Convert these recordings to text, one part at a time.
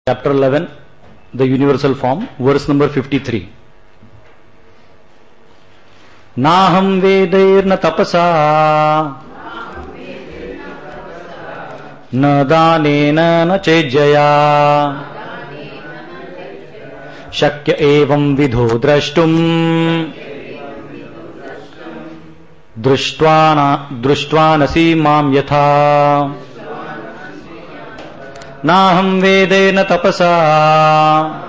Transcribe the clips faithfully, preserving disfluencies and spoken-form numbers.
Chapter eleven, the universal form, verse number fifty-three. Naham vedairna tapasa na danena na chejaya shakya evam vidho drashtum drushtwana drushtvanasi mam yatha. Naham vedena tapasa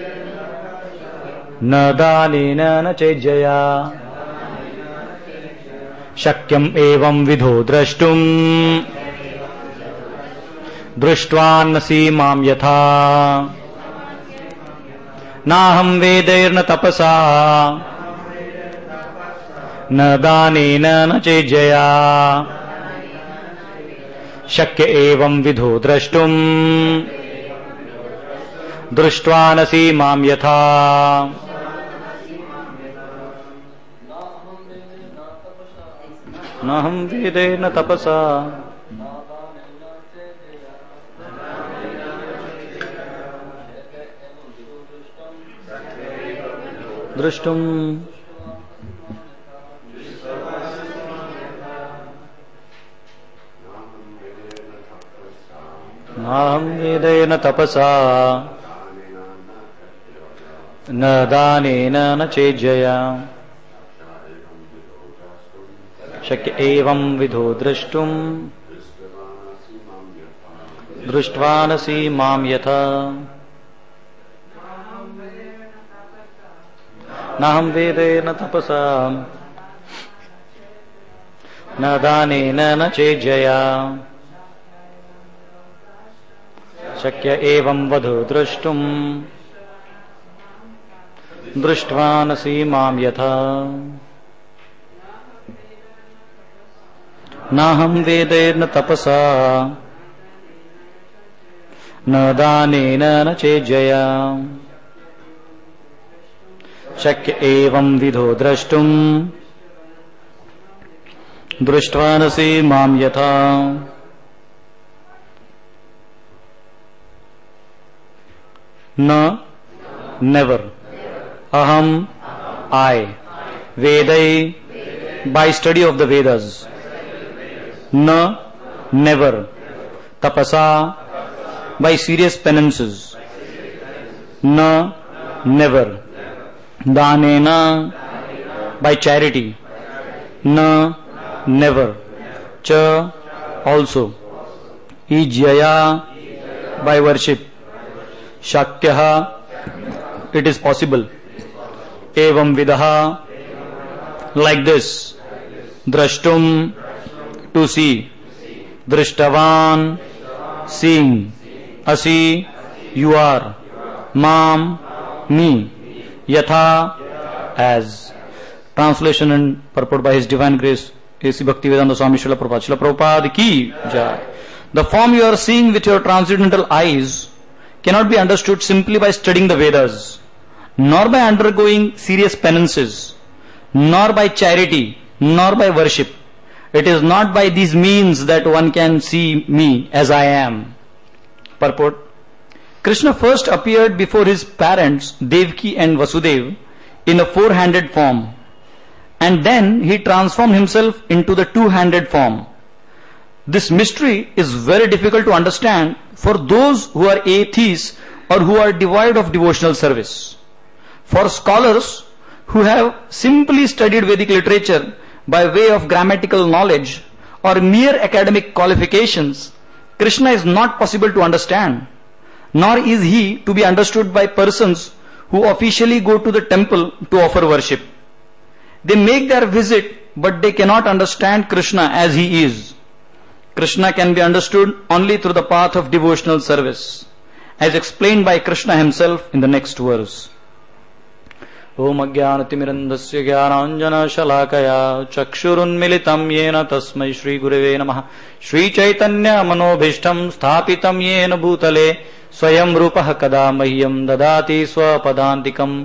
na danena na chejaya shakyam evam vidho drashtum drushtvanasi mam yatha. Naham vedairna tapasa na danena na chejaya शक्य एवं विधो द्रष्टुम दृष्ट्वानसि माम यथा. नाहं वेदेन तपसा दृष्टुम नाहं वेदेन तपसा न दानेन न चेज्जया शक्य एवं विधो द्रष्टुम दृष्ट्वानसि माम यथा. नाहं वेदेन तपसा न दानेन न चेज्जया शक्य एवं वधो द्रष्टुम दृष्ट्वानसि माम यथा. नाहं वेदेन तपसा न दानेन न चेज्जया शक्य एवं विधो द्रष्टुम दृष्ट्वानसि माम यथा. Na, never. Aham, I. Vedai, by study of the Vedas. Na, never. Tapasa, by serious penances. Na, never. Danena, by charity. Na, never. Cha, also. Ijjaya, by worship. Shakyaha, it is possible. Evam vidaha, like this. Drashtum, to see. Drishtavan, seeing. Asi, you are. Mam, me. Yatha, as. Translation and purport by His Divine Grace, A C Bhaktivedanta Swami Srila Prabhupada. Srila Prabhupada ki jai. The form you are seeing with your transcendental eyes cannot be understood simply by studying the Vedas, nor by undergoing serious penances, nor by charity, nor by worship. It is not by these means that one can see me as I am. Purport. Krishna first appeared before his parents Devaki and Vasudeva in a four-handed form, and then he transformed himself into the two-handed form. This mystery is very difficult to understand for those who are atheists or who are devoid of devotional service. For scholars who have simply studied Vedic literature by way of grammatical knowledge or mere academic qualifications, Krishna is not possible to understand, nor is he to be understood by persons who officially go to the temple to offer worship. They make their visit, but they cannot understand Krishna as he is. Krishna can be understood only through the path of devotional service, as explained by Krishna himself in the next verse. Om Ajnanatimirandasya Jnananjana Shalakaya Chakshurunmilitam Yena Tasmai Shri Gurave Namaha Shri Chaitanya Manobhishtam Sthapitam Yena Bhutale Swayam Rupaha Kada Mahyam Dadati Swapadantikam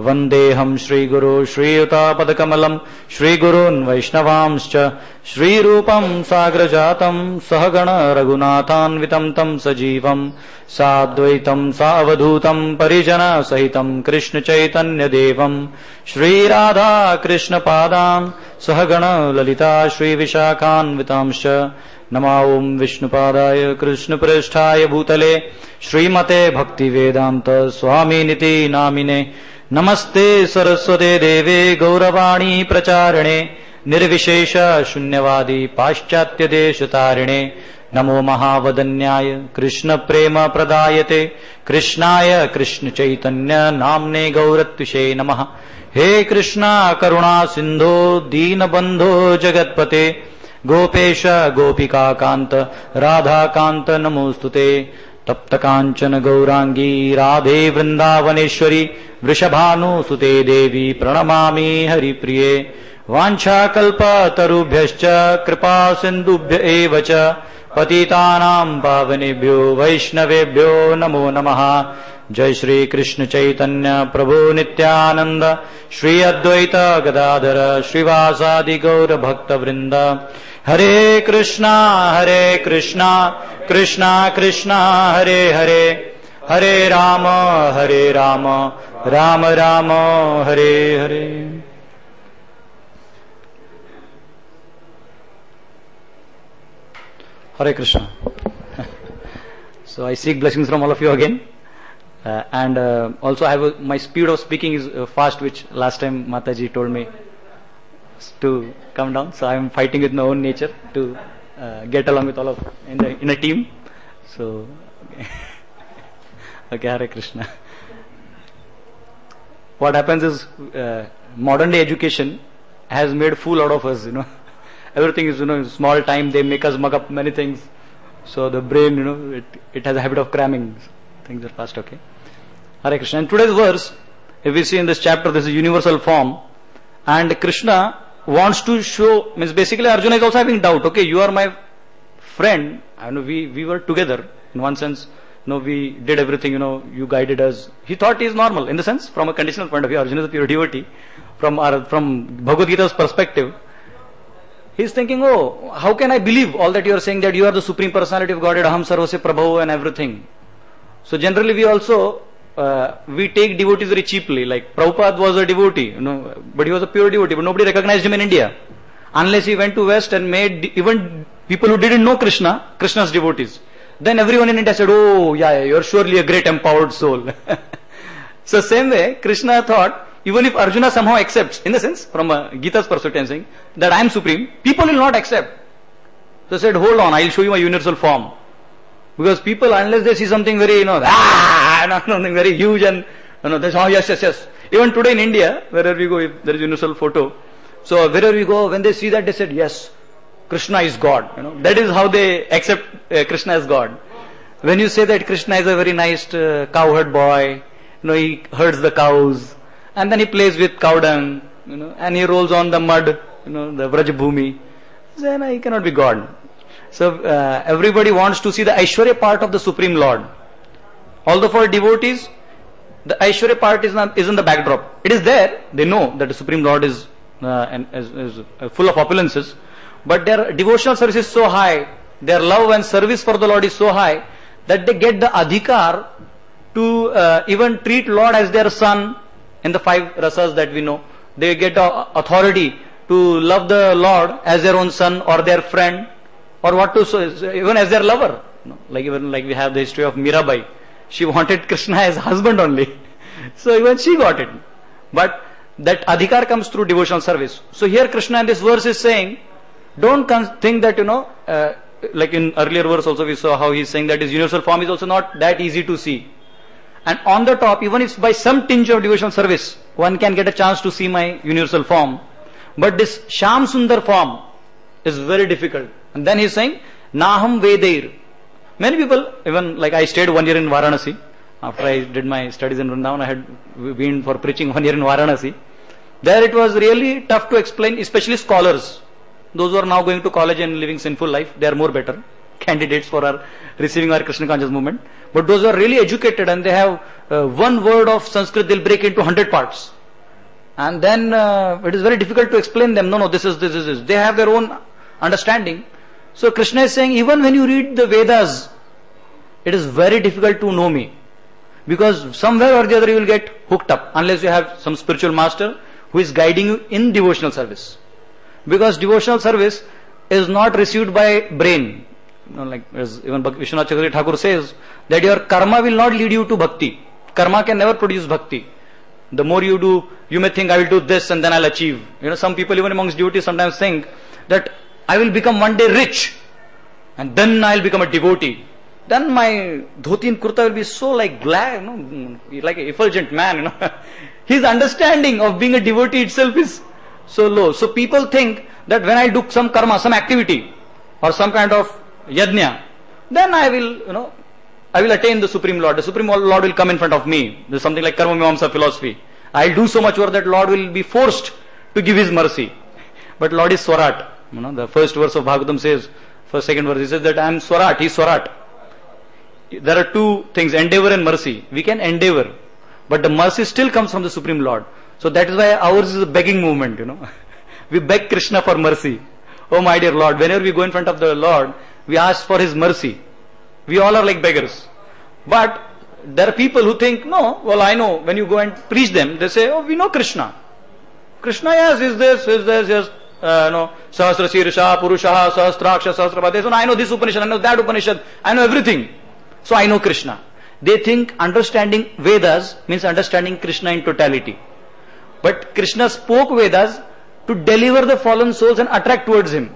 Vandeham Shri Guru Shri Yuta Padakamalam Shri Gurun Vaishnavamscha Shri Rupam Sagrajatam Sahagana Raghunathan Vitam Tam Sajivam Sadvaitam Savadhutam Parijana Sahitam Krishna Chaitanya Devam Shri Radha Krishna Padam Sahagana Lalita Shri Vishakhan Vitamscha Nama Om Vishnupadaya Krishna Prasthaya Bhutale Srimate Bhakti Vedanta Swami Niti Namine Namaste Saraswate Deve Gauravani Pracharane Nirvishesha Shunyavadi Paschatya Deshatarine Namo Mahavadanyaya Krishna Prema Pradayate Krishnaya Krishna Chaitanya Namne Gauratvishe Namaha He Krishna Karuna Sindho Dina Bandho Jagatpate Gopesha Gopika Kanta Radha Kanta Namostute Tapta Kanchana Gaurangi Radhe Vrindavaneshwari Vrishabhanu Sute Devi Pranamami Hari Priye Vancha Kalpa Tarubhyascha Kripa Sindubhya Evacha Patitanam Pavanebhyo Vaishnavebhyo Namo Namaha Jai Shri Krishna Chaitanya Prabhu Nityananda Shri Advaita Gadadhara Srivasadi Gaura Bhakta Vrinda Hare Krishna Hare Krishna Krishna Krishna Hare Hare Hare Rama Hare Rama Rama Rama Hare Hare. Hare Krishna. So I seek blessings from all of you again. Uh, and uh, also I have a, my speed of speaking is uh, fast, which last time Mataji told me to come down. So I am fighting with my own nature to uh, get along with all of in, the, in a team. So okay. Okay, Hare Krishna. What happens is uh, modern day education has made fool out of us. You know, everything is you know in small time. They make us mug up many things. So the brain, you know, it it has a habit of cramming. Things are fast. Okay. Hare Krishna. In today's verse, if we see in this chapter, this is universal form, and Krishna wants to show, means basically Arjuna is also having doubt. Okay, you are my friend. I know we we were together in one sense. No, we did everything. You know, you guided us. He thought he is normal in the sense, from a conditional point of view. Arjuna is a pure devotee. From our from Bhagavad Gita's perspective, he is thinking, oh, how can I believe all that you are saying, that you are the supreme personality of Godhead, Aham Sarvasya Prabhu and everything. So generally we also, uh, we take devotees very cheaply. Like Prabhupada was a devotee, you know, but he was a pure devotee, but nobody recognized him in India. Unless he went to West and made even people who didn't know Krishna, Krishna's devotees. Then everyone in India said, oh yeah, yeah you're surely a great empowered soul. So same way, Krishna thought, even if Arjuna somehow accepts, in the sense, from a Gita's perspective, saying that I am supreme, people will not accept. So he said, hold on, I'll show you my universal form. Because people, unless they see something very, you know, ah, something very huge and, you know, they say, oh yes, yes, yes. Even today in India, wherever we go, if there is universal photo, so wherever we go, when they see that, they said, yes, Krishna is God. You know, that is how they accept uh, Krishna as God. When you say that Krishna is a very nice uh, cowherd boy, you know, he herds the cows, and then he plays with cow dung, you know, and he rolls on the mud, you know, the Vraj Bhumi, then he cannot be God. So uh, everybody wants to see the Aishwarya part of the Supreme Lord. Although for devotees, the Aishwarya part is not is in the backdrop. It is there. They know that the Supreme Lord is uh, and is, is uh, full of opulences, but their devotional service is so high, their love and service for the Lord is so high that they get the adhikar to uh, even treat Lord as their son in the five rasas that we know. They get the authority to love the Lord as their own son or their friend, or what to so even as their lover. Like even like we have the history of Mirabai. She wanted Krishna as husband only. So even she got it. But that adhikar comes through devotional service. So here Krishna in this verse is saying, don't think that, you know, uh, like in earlier verse also we saw how he is saying that his universal form is also not that easy to see. And on the top, even if by some tinge of devotional service, one can get a chance to see my universal form. But this Shyam Sundar form is very difficult. And then he is saying, Naham Vedair. Many people, even like I stayed one year in Varanasi. After I did my studies in Vrindavan, I had been for preaching one year in Varanasi. There it was really tough to explain, especially scholars. Those who are now going to college and living sinful life, they are more better candidates for our receiving our Krishna conscious movement. But those who are really educated and they have uh, one word of Sanskrit, they'll break into hundred parts. And then uh, it is very difficult to explain them. No, no, this is, this is, this. They have their own understanding. So Krishna is saying, even when you read the Vedas, it is very difficult to know me. Because somewhere or the other you will get hooked up, unless you have some spiritual master who is guiding you in devotional service. Because devotional service is not received by brain. You know, like as even Vishwanath Chakravarti Thakur says, that your karma will not lead you to bhakti. Karma can never produce bhakti. The more you do, you may think, I will do this and then I'll achieve. You know, some people even amongst devotees sometimes think that I will become one day rich and then I'll become a devotee. Then my dhoti and kurta will be so like glad, you know, like an effulgent man, you know. His understanding of being a devotee itself is so low. So people think that when I do some karma, some activity or some kind of yajna, then I will, you know, I will attain the Supreme Lord. The Supreme Lord will come in front of me. There's something like Karma Mimamsa philosophy. I'll do so much work that Lord will be forced to give His mercy. But Lord is Swarat. You know, the first verse of Bhagavatam says, first, second verse, He says that I am Swarat, He is Swarat. There are two things, endeavor and mercy. We can endeavor, but the mercy still comes from the Supreme Lord. So that is why ours is a begging movement, you know. We beg Krishna for mercy. Oh my dear Lord, whenever we go in front of the Lord, we ask for His mercy. We all are like beggars. But there are people who think, no, well I know, when you go and preach them, they say, oh we know Krishna. Krishna, yes, is this, is this, yes, uh, no, Sahasra Sirsha, Purushaha, Sahasraksha, Sahasrapade. So I know this Upanishad, I know that Upanishad, I know everything. So I know Krishna. They think understanding Vedas means understanding Krishna in totality. But Krishna spoke Vedas to deliver the fallen souls and attract towards Him.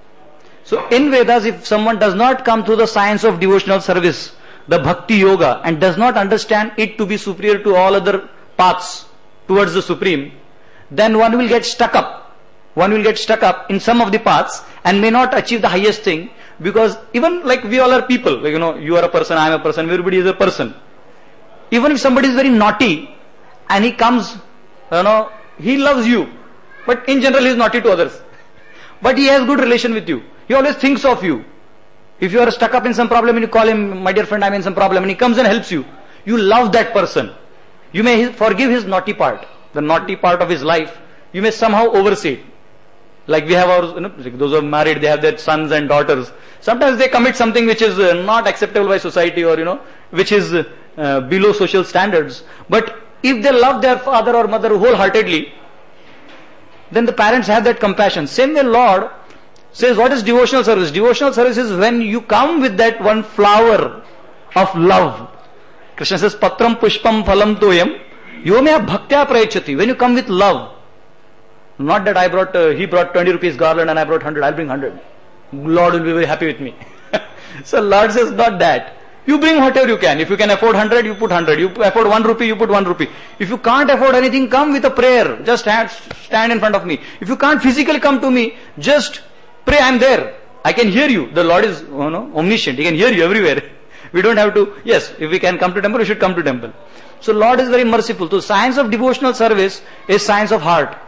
So in Vedas, if someone does not come through the science of devotional service, the Bhakti Yoga, and does not understand it to be superior to all other paths towards the Supreme, then one will get stuck up. One will get stuck up in some of the paths and may not achieve the highest thing, because even like we all are people, like, you know, you are a person, I am a person, everybody is a person. Even if somebody is very naughty and he comes, you know, he loves you, but in general he is naughty to others. But he has good relation with you. He always thinks of you. If you are stuck up in some problem and you call him, my dear friend, I am in some problem, and he comes and helps you, you love that person. You may forgive his naughty part, the naughty part of his life, you may somehow oversee it. Like we have our, you know, those who are married, they have their sons and daughters. Sometimes they commit something which is uh, not acceptable by society, or, you know, which is uh, below social standards. But if they love their father or mother wholeheartedly, then the parents have that compassion. Same way Lord says, what is devotional service? Devotional service is when you come with that one flower of love. Krishna says, Patram Pushpam Phalam Toyam Yomya Bhaktya Prayachati. When you come with love. Not that I brought, uh, he brought twenty rupees garland and I brought one hundred, I'll bring one hundred. Lord will be very happy with me. So Lord says, not that. You bring whatever you can. If you can afford one hundred, you put one hundred. You afford one rupee, you put one rupee. If you can't afford anything, come with a prayer. Just stand, stand in front of me. If you can't physically come to me, just pray, I'm there. I can hear you. The Lord is, you know, omniscient. He can hear you everywhere. We don't have to, yes, if we can come to temple, we should come to temple. So Lord is very merciful. So science of devotional service is science of heart.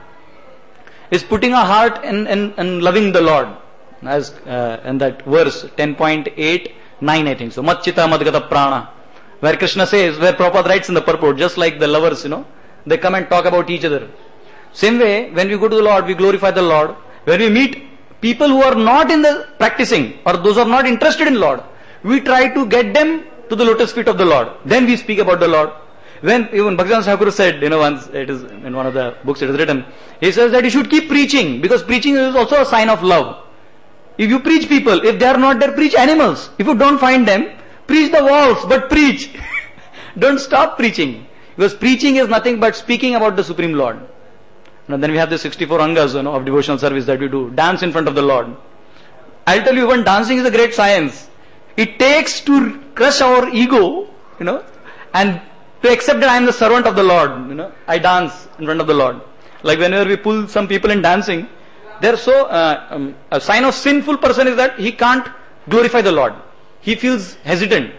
Is putting a heart in, in, in loving the Lord. As uh, in that verse ten point eight nine, I think so. Matchita madgata prana. Where Krishna says, where Prabhupada writes in the purport, just like the lovers, you know, they come and talk about each other. Same way, when we go to the Lord, we glorify the Lord. When we meet people who are not in the practicing, or those who are not interested in Lord, we try to get them to the lotus feet of the Lord. Then we speak about the Lord. When even Bhaktivinoda Thakur said, you know, once it is in one of the books it is written, he says that you should keep preaching, because preaching is also a sign of love. If you preach people, if they are not there, preach animals. If you don't find them, preach the walls, but preach. Don't stop preaching, because preaching is nothing but speaking about the Supreme Lord. Now, then we have the sixty-four angas, you know, of devotional service that we do. Dance in front of the Lord. I'll tell you, even dancing is a great science. It takes to crush our ego, you know, and to accept that I am the servant of the Lord, you know, I dance in front of the Lord. Like whenever we pull some people in dancing, they're so, uh, um, a sign of sinful person is that he can't glorify the Lord. He feels hesitant.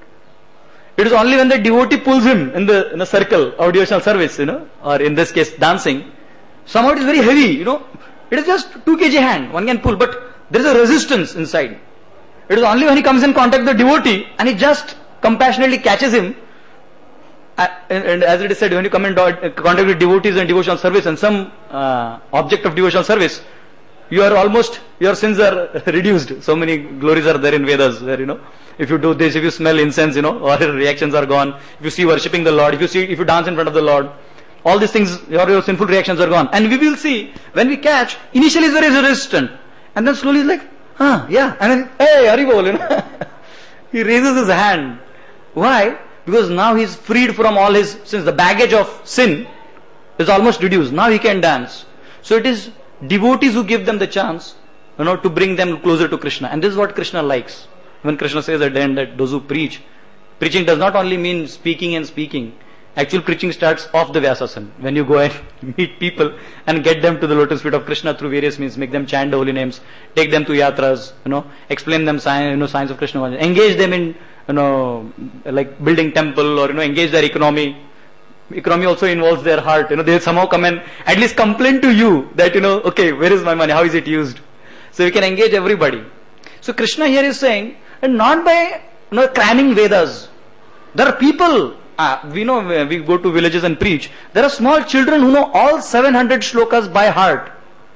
It is only when the devotee pulls him in the, in the circle of devotional service, you know, or in this case dancing, somehow it is very heavy, you know, it is just two kilograms hand, one can pull, but there is a resistance inside. It is only when he comes in contact with the devotee and he just compassionately catches him, and, and as it is said, when you come in contact with devotees and devotional service and some uh, object of devotional service, you are almost, your sins are reduced. So many glories are there in Vedas where, you know, if you do this, if you smell incense, you know, all your reactions are gone. If you see worshipping the Lord, if you see, if you dance in front of the Lord, all these things, your, your sinful reactions are gone. And we will see, when we catch, initially it's very resistant. And then slowly it's like, huh, yeah. And then, hey, Haribol, you know. He raises his hand. Why? Because now he is freed from all his sins. The baggage of sin is almost reduced. Now he can dance. So it is devotees who give them the chance, you know, to bring them closer to Krishna. And this is what Krishna likes. When Krishna says at the end that those who preach, preaching does not only mean speaking and speaking. Actual preaching starts off the Vyasasana. When you go and meet people and get them to the lotus feet of Krishna through various means, make them chant the holy names, take them to yatras, you know, explain them science, you know, science of Krishna, engage them in, you know, like building temple or, you know, engage their economy. Economy also involves their heart. You know, they'll somehow come and at least complain to you that, you know, okay, where is my money? How is it used? So you can engage everybody. So Krishna here is saying, and not by, you know, cramming Vedas. There are people, uh, we know, we go to villages and preach. There are small children who know all seven hundred shlokas by heart.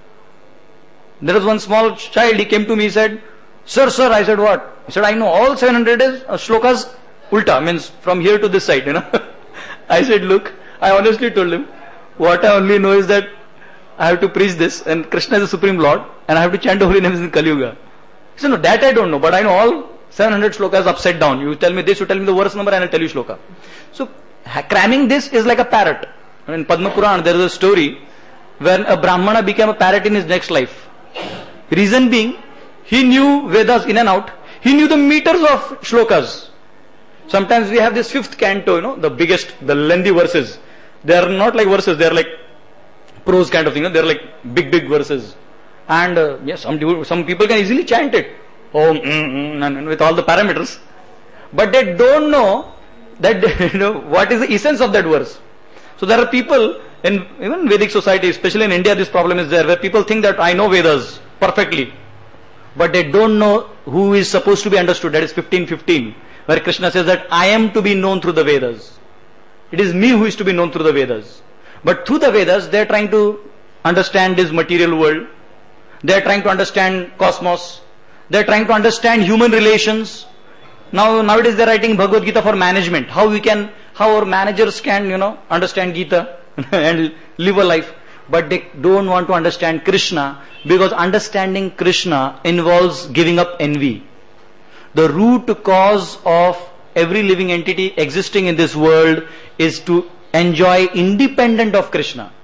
There was one small child, he came to me, he said, Sir, sir, I said, what? He said, I know all seven hundred is, uh, shlokas ulta, means from here to this side, you know. I said, look, I honestly told him, what I only know is that I have to preach this, and Krishna is the Supreme Lord, and I have to chant the holy names in Kali Yuga. He said, no, that I don't know, but I know all seven hundred shlokas upside down. You tell me this, you tell me the verse number, and I'll tell you shloka. So, cramming this is like a parrot. In Padma Puran, there is a story where a Brahmana became a parrot in his next life. Reason being, he knew Vedas in and out. He knew the meters of shlokas. Sometimes we have this fifth canto, you know, the biggest, the lengthy verses. They are not like verses, they are like prose kind of thing. You know, they are like big, big verses. And uh, yes, some, some people can easily chant it. Oh, mm, mm, and with all the parameters. But they don't know that, you know, what is the essence of that verse. So there are people in even Vedic society, especially in India, this problem is there, where people think that I know Vedas perfectly. But they don't know who is supposed to be understood. That is fifteen fifteen. Where Krishna says that I am to be known through the Vedas. It is me who is to be known through the Vedas. But through the Vedas, they are trying to understand this material world. They are trying to understand cosmos. They are trying to understand human relations. Now, nowadays they are writing Bhagavad Gita for management. How we can, how our managers can, you know, understand Gita and live a life. But they don't want to understand Krishna, because understanding Krishna involves giving up envy. The root cause of every living entity existing in this world is to enjoy independent of Krishna.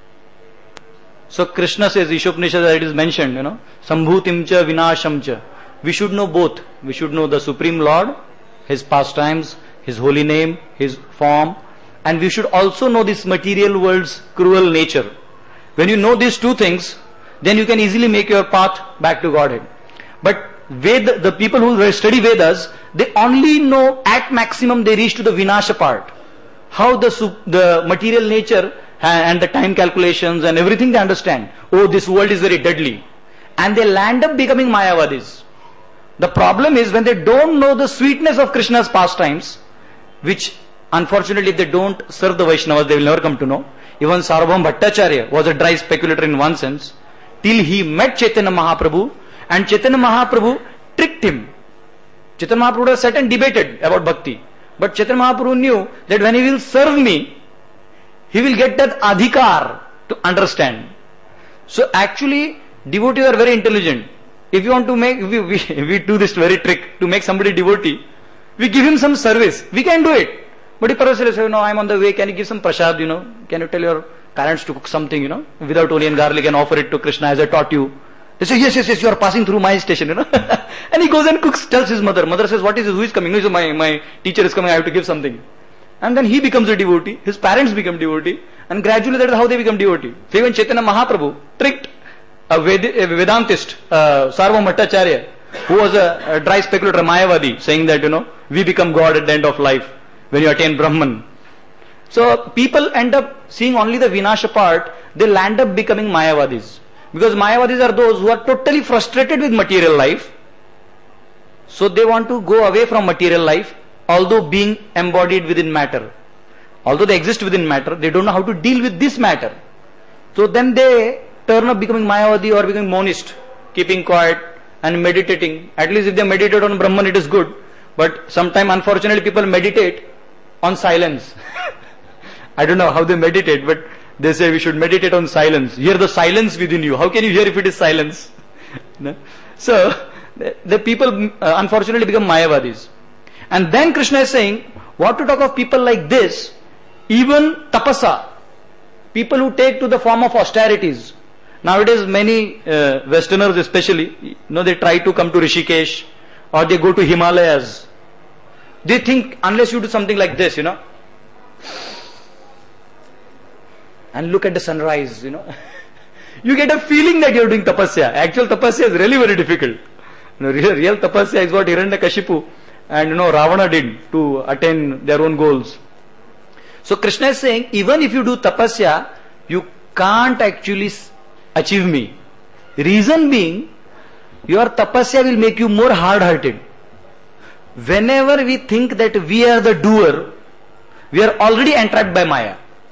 So Krishna says, Ishopanishad, that it is mentioned, you know, Sambhutim cha vinasham cha. We should know both. We should know the Supreme Lord, His pastimes, His holy name, His form, and we should also know this material world's cruel nature. When you know these two things, then you can easily make your path back to Godhead. But Ved, the people who study Vedas, they only know at maximum they reach to the Vinasha part. How the, the material nature and the time calculations and everything they understand. Oh, this world is very deadly. And they land up becoming Mayavadis. The problem is when they don't know the sweetness of Krishna's pastimes, which unfortunately if they don't serve the Vaishnavas, they will never come to know. Even Sarvabhauma Bhattacharya was a dry speculator in one sense, till he met Chaitanya Mahaprabhu, and Chaitanya Mahaprabhu tricked him. Chaitanya Mahaprabhu has sat and debated about bhakti. But Chaitanya Mahaprabhu knew that when he will serve me, he will get that adhikar to understand. So actually, devotees are very intelligent. If you want to make, we, we, we do this very trick to make somebody devotee, we give him some service. We can do it. But if Parvati says, no, I am on the way, can you give some prasad, you know? Can you tell your parents to cook something, you know, without onion garlic and offer it to Krishna as I taught you? They say, yes, yes, yes, you are passing through my station, you know. And he goes and cooks, tells his mother. Mother says, what is this? Who is coming? No, he says, my, my teacher is coming, I have to give something. And then he becomes a devotee, his parents become devotee, and gradually that is how they become devotee. So even Chaitanya Mahaprabhu tricked a, Ved, a Vedantist, uh, Sarvabhauma Bhattacharya, who was a, a dry speculator, Mayavadi, saying that, you know, we become God at the end of life, when you attain Brahman. So people end up seeing only the Vinasha part, they land up becoming Mayavadis. Because Mayavadis are those who are totally frustrated with material life. So they want to go away from material life, although being embodied within matter. Although they exist within matter, they don't know how to deal with this matter. So then they turn up becoming Mayavadi or becoming monist, keeping quiet and meditating. At least if they meditate on Brahman, it is good. But sometimes, unfortunately, people meditate on silence. I don't know how they meditate, but they say we should meditate on silence. Hear the silence within you. How can you hear if it is silence? No? So, the, the people uh, unfortunately become Mayavadis. And then Krishna is saying, what to talk of people like this, even tapasa, people who take to the form of austerities. Nowadays many uh, Westerners especially, you know, they try to come to Rishikesh or they go to Himalayas. They think unless you do something like this, you know, and look at the sunrise, you know, you get a feeling that you are doing tapasya. Actual tapasya is really very difficult. You know, real, real tapasya is what Hiranyakashipu and you know Ravana did to attain their own goals. So Krishna is saying, even if you do tapasya, you can't actually achieve me. Reason being, your tapasya will make you more hard-hearted. Whenever we think that we are the doer, we are already entrapped by Maya.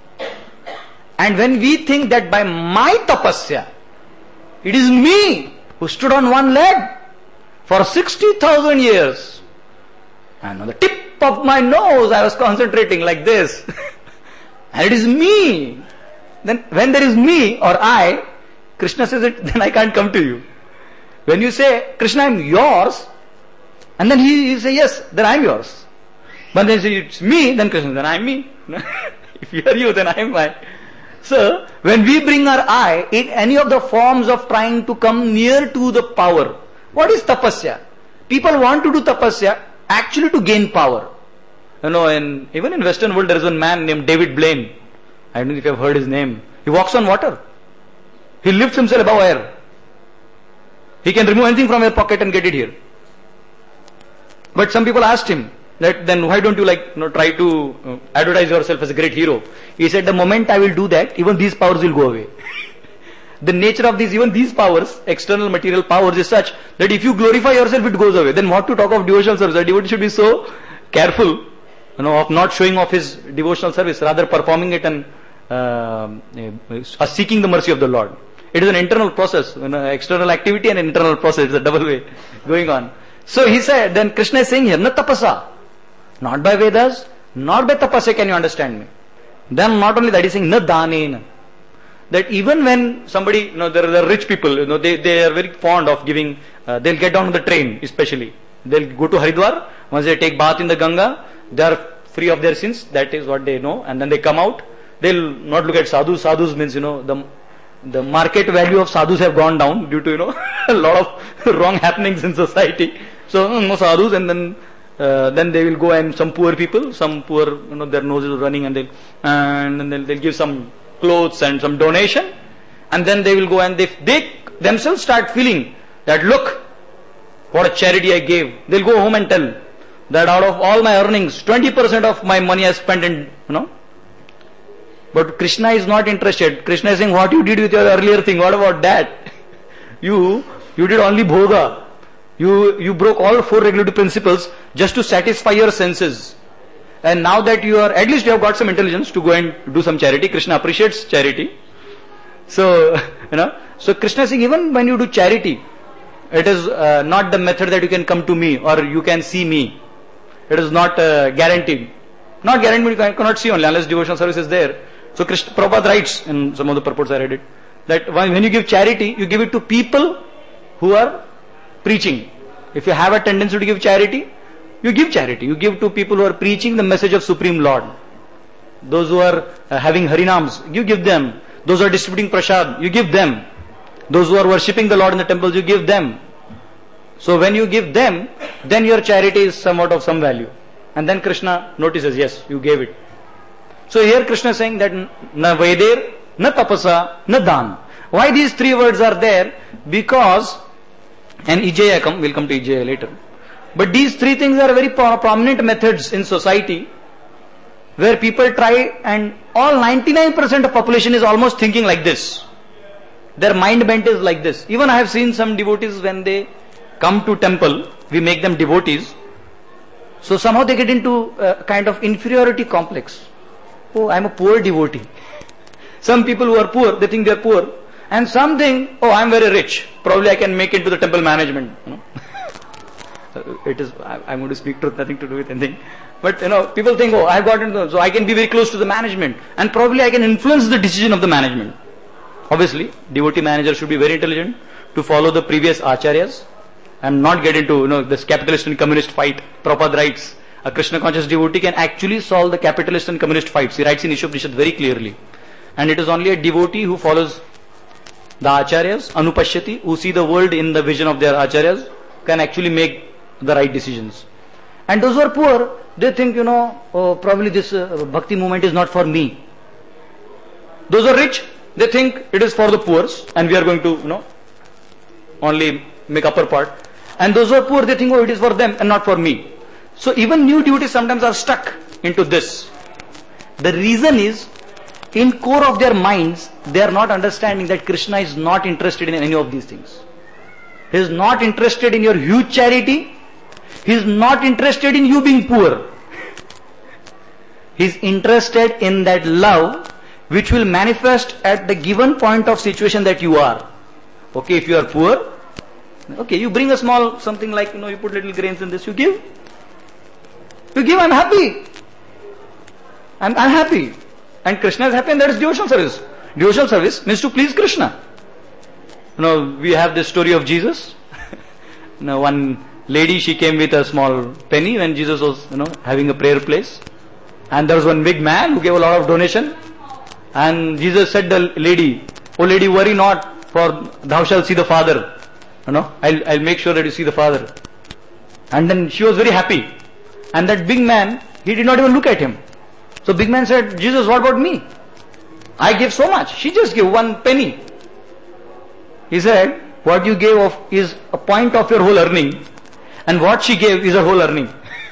And when we think that by my tapasya, it is me who stood on one leg for sixty thousand years, and on the tip of my nose I was concentrating like this, and it is me. Then when there is me or I, Krishna says it, then I can't come to you. When you say, Krishna, I am yours, and then he, he say, yes, then I am yours. But then say, it's me, then Krishna, then I am me. If you are you, then I am I. So, when we bring our I in any of the forms of trying to come near to the power, what is tapasya? People want to do tapasya actually to gain power. You know, in, even in Western world there is one man named David Blaine. I don't know if you have heard his name. He walks on water. He lifts himself above air. He can remove anything from your pocket and get it here. But some people asked him that then why don't you like you know, try to uh, advertise yourself as a great hero? He said, the moment I will do that, even these powers will go away. The nature of these, even these powers, external material powers is such that if you glorify yourself, it goes away. Then what to talk of devotional service? A devotee should be so careful, you know, of not showing off his devotional service, rather performing it and uh, uh, seeking the mercy of the Lord. It is an internal process, you know, external activity and internal process. It's a double way going on. So he said, then Krishna is saying here, na tapasa. Not by Vedas, not by tapasya can you understand me. Then not only that, he is saying, na danena. That even when somebody, you know, there are rich people, you know, they, they are very fond of giving, uh, they'll get down on the train especially. They'll go to Haridwar, once they take bath in the Ganga, they are free of their sins, that is what they know, and then they come out, they'll not look at sadhus. Sadhus means, you know, the the market value of sadhus have gone down due to, you know, a lot of wrong happenings in society. So, no sadhus, and then uh, then they will go and some poor people, some poor, you know, their noses are running, and they'll, and then they'll, they'll give some clothes and some donation, and then they will go and they, they themselves start feeling that, look, what a charity I gave. They'll go home and tell that out of all my earnings, twenty percent of my money I spent in, you know. But Krishna is not interested. Krishna is saying, what you did with your earlier thing, what about that? You, you did only bhoga. You, you broke all four regulative principles just to satisfy your senses. And now that you are, at least you have got some intelligence to go and do some charity. Krishna appreciates charity. So, you know, so Krishna is saying, even when you do charity, it is uh, not the method that you can come to me or you can see me. It is not uh, guaranteed. Not guaranteed, you cannot see only unless devotional service is there. So Krishna Prabhupada writes in some of the purports I read it, that when you give charity, you give it to people who are preaching. If you have a tendency to give charity, you give charity. You give to people who are preaching the message of Supreme Lord. Those who are uh, having Harinams, you give them. Those who are distributing prasad, you give them. Those who are worshipping the Lord in the temples, you give them. So when you give them, then your charity is somewhat of some value. And then Krishna notices, yes, you gave it. So here Krishna is saying that na Veder, na Tapasa, na Dan. Why these three words are there? Because, and Ijaya come, we'll come to Ijaya later. But these three things are very prominent methods in society where people try, and all ninety-nine percent of population is almost thinking like this. Their mind bent is like this. Even I have seen some devotees when they come to temple, we make them devotees. So somehow they get into a kind of inferiority complex. oh, I'm a poor devotee. Some people who are poor, they think they are poor. And some think, oh, I'm very rich. Probably I can make it to the temple management. You know? It is, I, I'm going to speak truth, nothing to do with anything. But, you know, people think, oh, I've got into, so I can be very close to the management. And probably I can influence the decision of the management. Obviously, devotee manager should be very intelligent to follow the previous acharyas and not get into, you know, this capitalist and communist fight. Prabhupada writes, a Krishna conscious devotee can actually solve the capitalist and communist fights. He writes in Ishopanishad very clearly. And it is only a devotee who follows the acharyas, anupashyati, who see the world in the vision of their acharyas, can actually make the right decisions. And those who are poor, they think, you know, oh, probably this uh, bhakti movement is not for me. Those who are rich, they think it is for the poor, and we are going to, you know, only make upper part. And those who are poor, they think, oh, it is for them and not for me. So even new devotees sometimes are stuck into this. The reason is, in core of their minds, they are not understanding that Krishna is not interested in any of these things. He is not interested in your huge charity. He is not interested in you being poor. He is interested in that love which will manifest at the given point of situation that you are. Okay, if you are poor, okay, you bring a small something like, you know, you put little grains in this, you give. You give, I'm happy. I'm, I'm happy. And Krishna is happy, and that is devotional service. Devotional service means to please Krishna. You know, we have this story of Jesus. You know, one lady, she came with a small penny when Jesus was, you know, having a prayer place. And there was one big man who gave a lot of donation. And Jesus said to the lady, oh lady, worry not, for thou shalt see the Father. You know, I'll, I'll make sure that you see the Father. And then she was very happy. And that big man, he did not even look at him. So big man said, Jesus, what about me? I gave so much. She just gave one penny. He said, what you gave of is a point of your whole earning, and what she gave is her whole earning.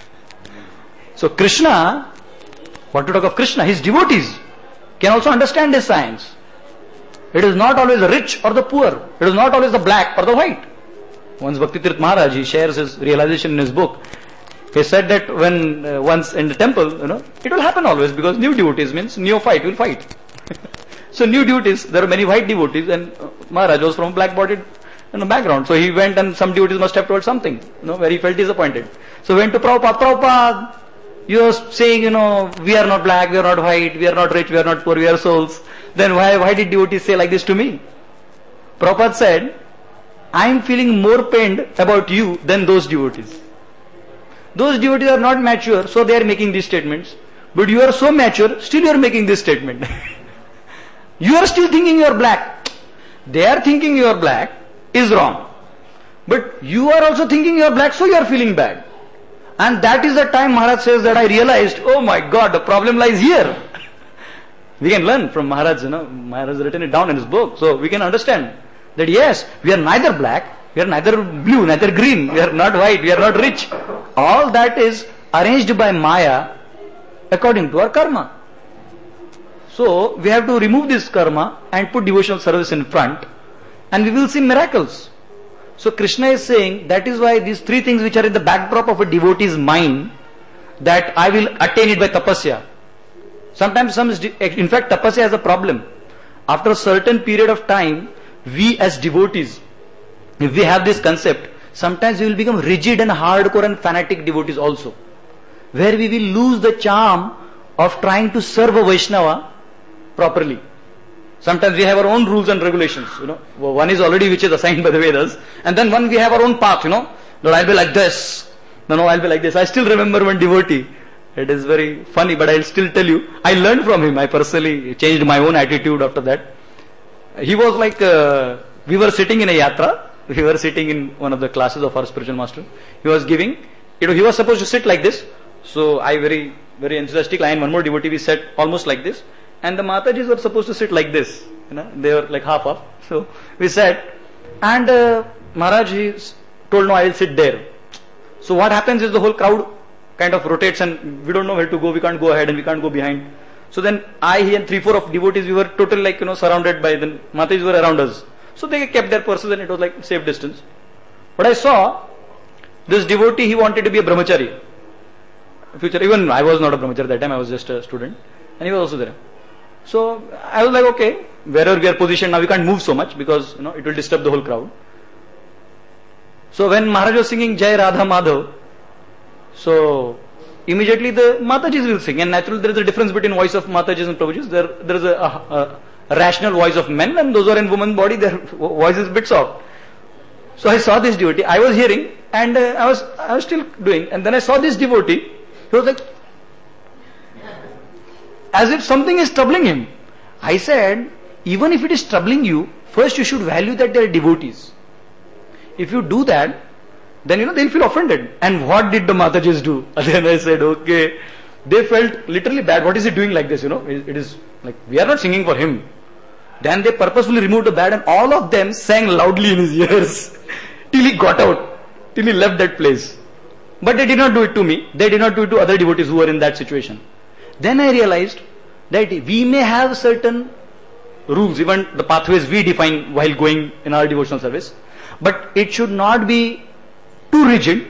So Krishna, what to talk of Krishna, his devotees can also understand this science. It is not always the rich or the poor. It is not always the black or the white. Once Bhakti Tirth Maharaj, he shares his realization in his book. He said that when uh, once in the temple, you know, it will happen always, because new devotees means neophyte will fight. So new devotees, there are many white devotees, and uh, Maharaj was from black-bodied, you know, background. So he went, and some devotees must have told something, you know, where he felt disappointed. So he went to Prabhupada. Prabhupada, you are saying, you know, we are not black, we are not white, we are not rich, we are not poor, we are souls. Then why why did devotees say like this to me? Prabhupada said, I am feeling more pained about you than those devotees. Those devotees are not mature, so they are making these statements. But you are so mature, still you are making this statement. You are still thinking you are black. They are thinking you are black is wrong. But you are also thinking you are black, so you are feeling bad. And that is the time Maharaj says that I realized, oh my God, the problem lies here. We can learn from Maharaj, you know, Maharaj has written it down in his book. So we can understand that yes, we are neither black, we are neither blue, neither green, we are not white, we are not rich. All that is arranged by Maya according to our karma. So we have to remove this karma and put devotional service in front, and we will see miracles. So Krishna is saying that is why these three things which are in the backdrop of a devotee's mind, that I will attain it by tapasya. Sometimes some, in fact tapasya has a problem. After a certain period of time, we as devotees, if we have this concept, sometimes we will become rigid and hardcore and fanatic devotees also, where we will lose the charm of trying to serve a Vaishnava properly. Sometimes we have our own rules and regulations, you know. One is already which is assigned by the Vedas, and then one we have our own path, you know. No, I'll be like this. No, no, I'll be like this. I still remember one devotee. It is very funny, but I'll still tell you. I learned from him. I personally changed my own attitude after that. He was like, uh, we were sitting in a yatra. We were sitting in one of the classes of our spiritual master. He was giving, you know, he was supposed to sit like this. So I very, very enthusiastically, I and one more devotee, we sat almost like this. And the Matajis were supposed to sit like this. You know, they were like half up. So we sat, and uh, Maharaj he told, no, I will sit there. So what happens is the whole crowd kind of rotates, and we don't know where to go. We can't go ahead and we can't go behind. So then I, he and three, four of devotees, we were totally like, you know, surrounded by the Matajis were around us. So they kept their purses, and it was like safe distance. But I saw this devotee, he wanted to be a brahmachari. Future, even I was not a brahmachari at that time, I was just a student. and he was also there. So I was like, okay, wherever we are positioned now, we can't move so much because you know it will disturb the whole crowd. So when Maharaj was singing Jai Radha Madhav, so immediately the Matajis will sing, and naturally there is a difference between voice of Matajis and Prabhujis. There, there is a, a, a rational voice of men, and those who are in woman body, their voice is a bit soft. So I saw this devotee, I was hearing, and uh, I was I was still doing, and then I saw this devotee. He was like, as if something is troubling him. I said, even if it is troubling you, first you should value that they are devotees. If you do that, then you know they'll feel offended. And what did the Matajis do? And then I said, okay, they felt literally bad. What is he doing like this? You know, it, it is like we are not singing for him. Then they purposefully removed the bad, and all of them sang loudly in his ears till he got out, till he left that place. But they did not do it to me. They did not do it to other devotees who were in that situation. Then I realized that we may have certain rules, even the pathways we define while going in our devotional service, but it should not be too rigid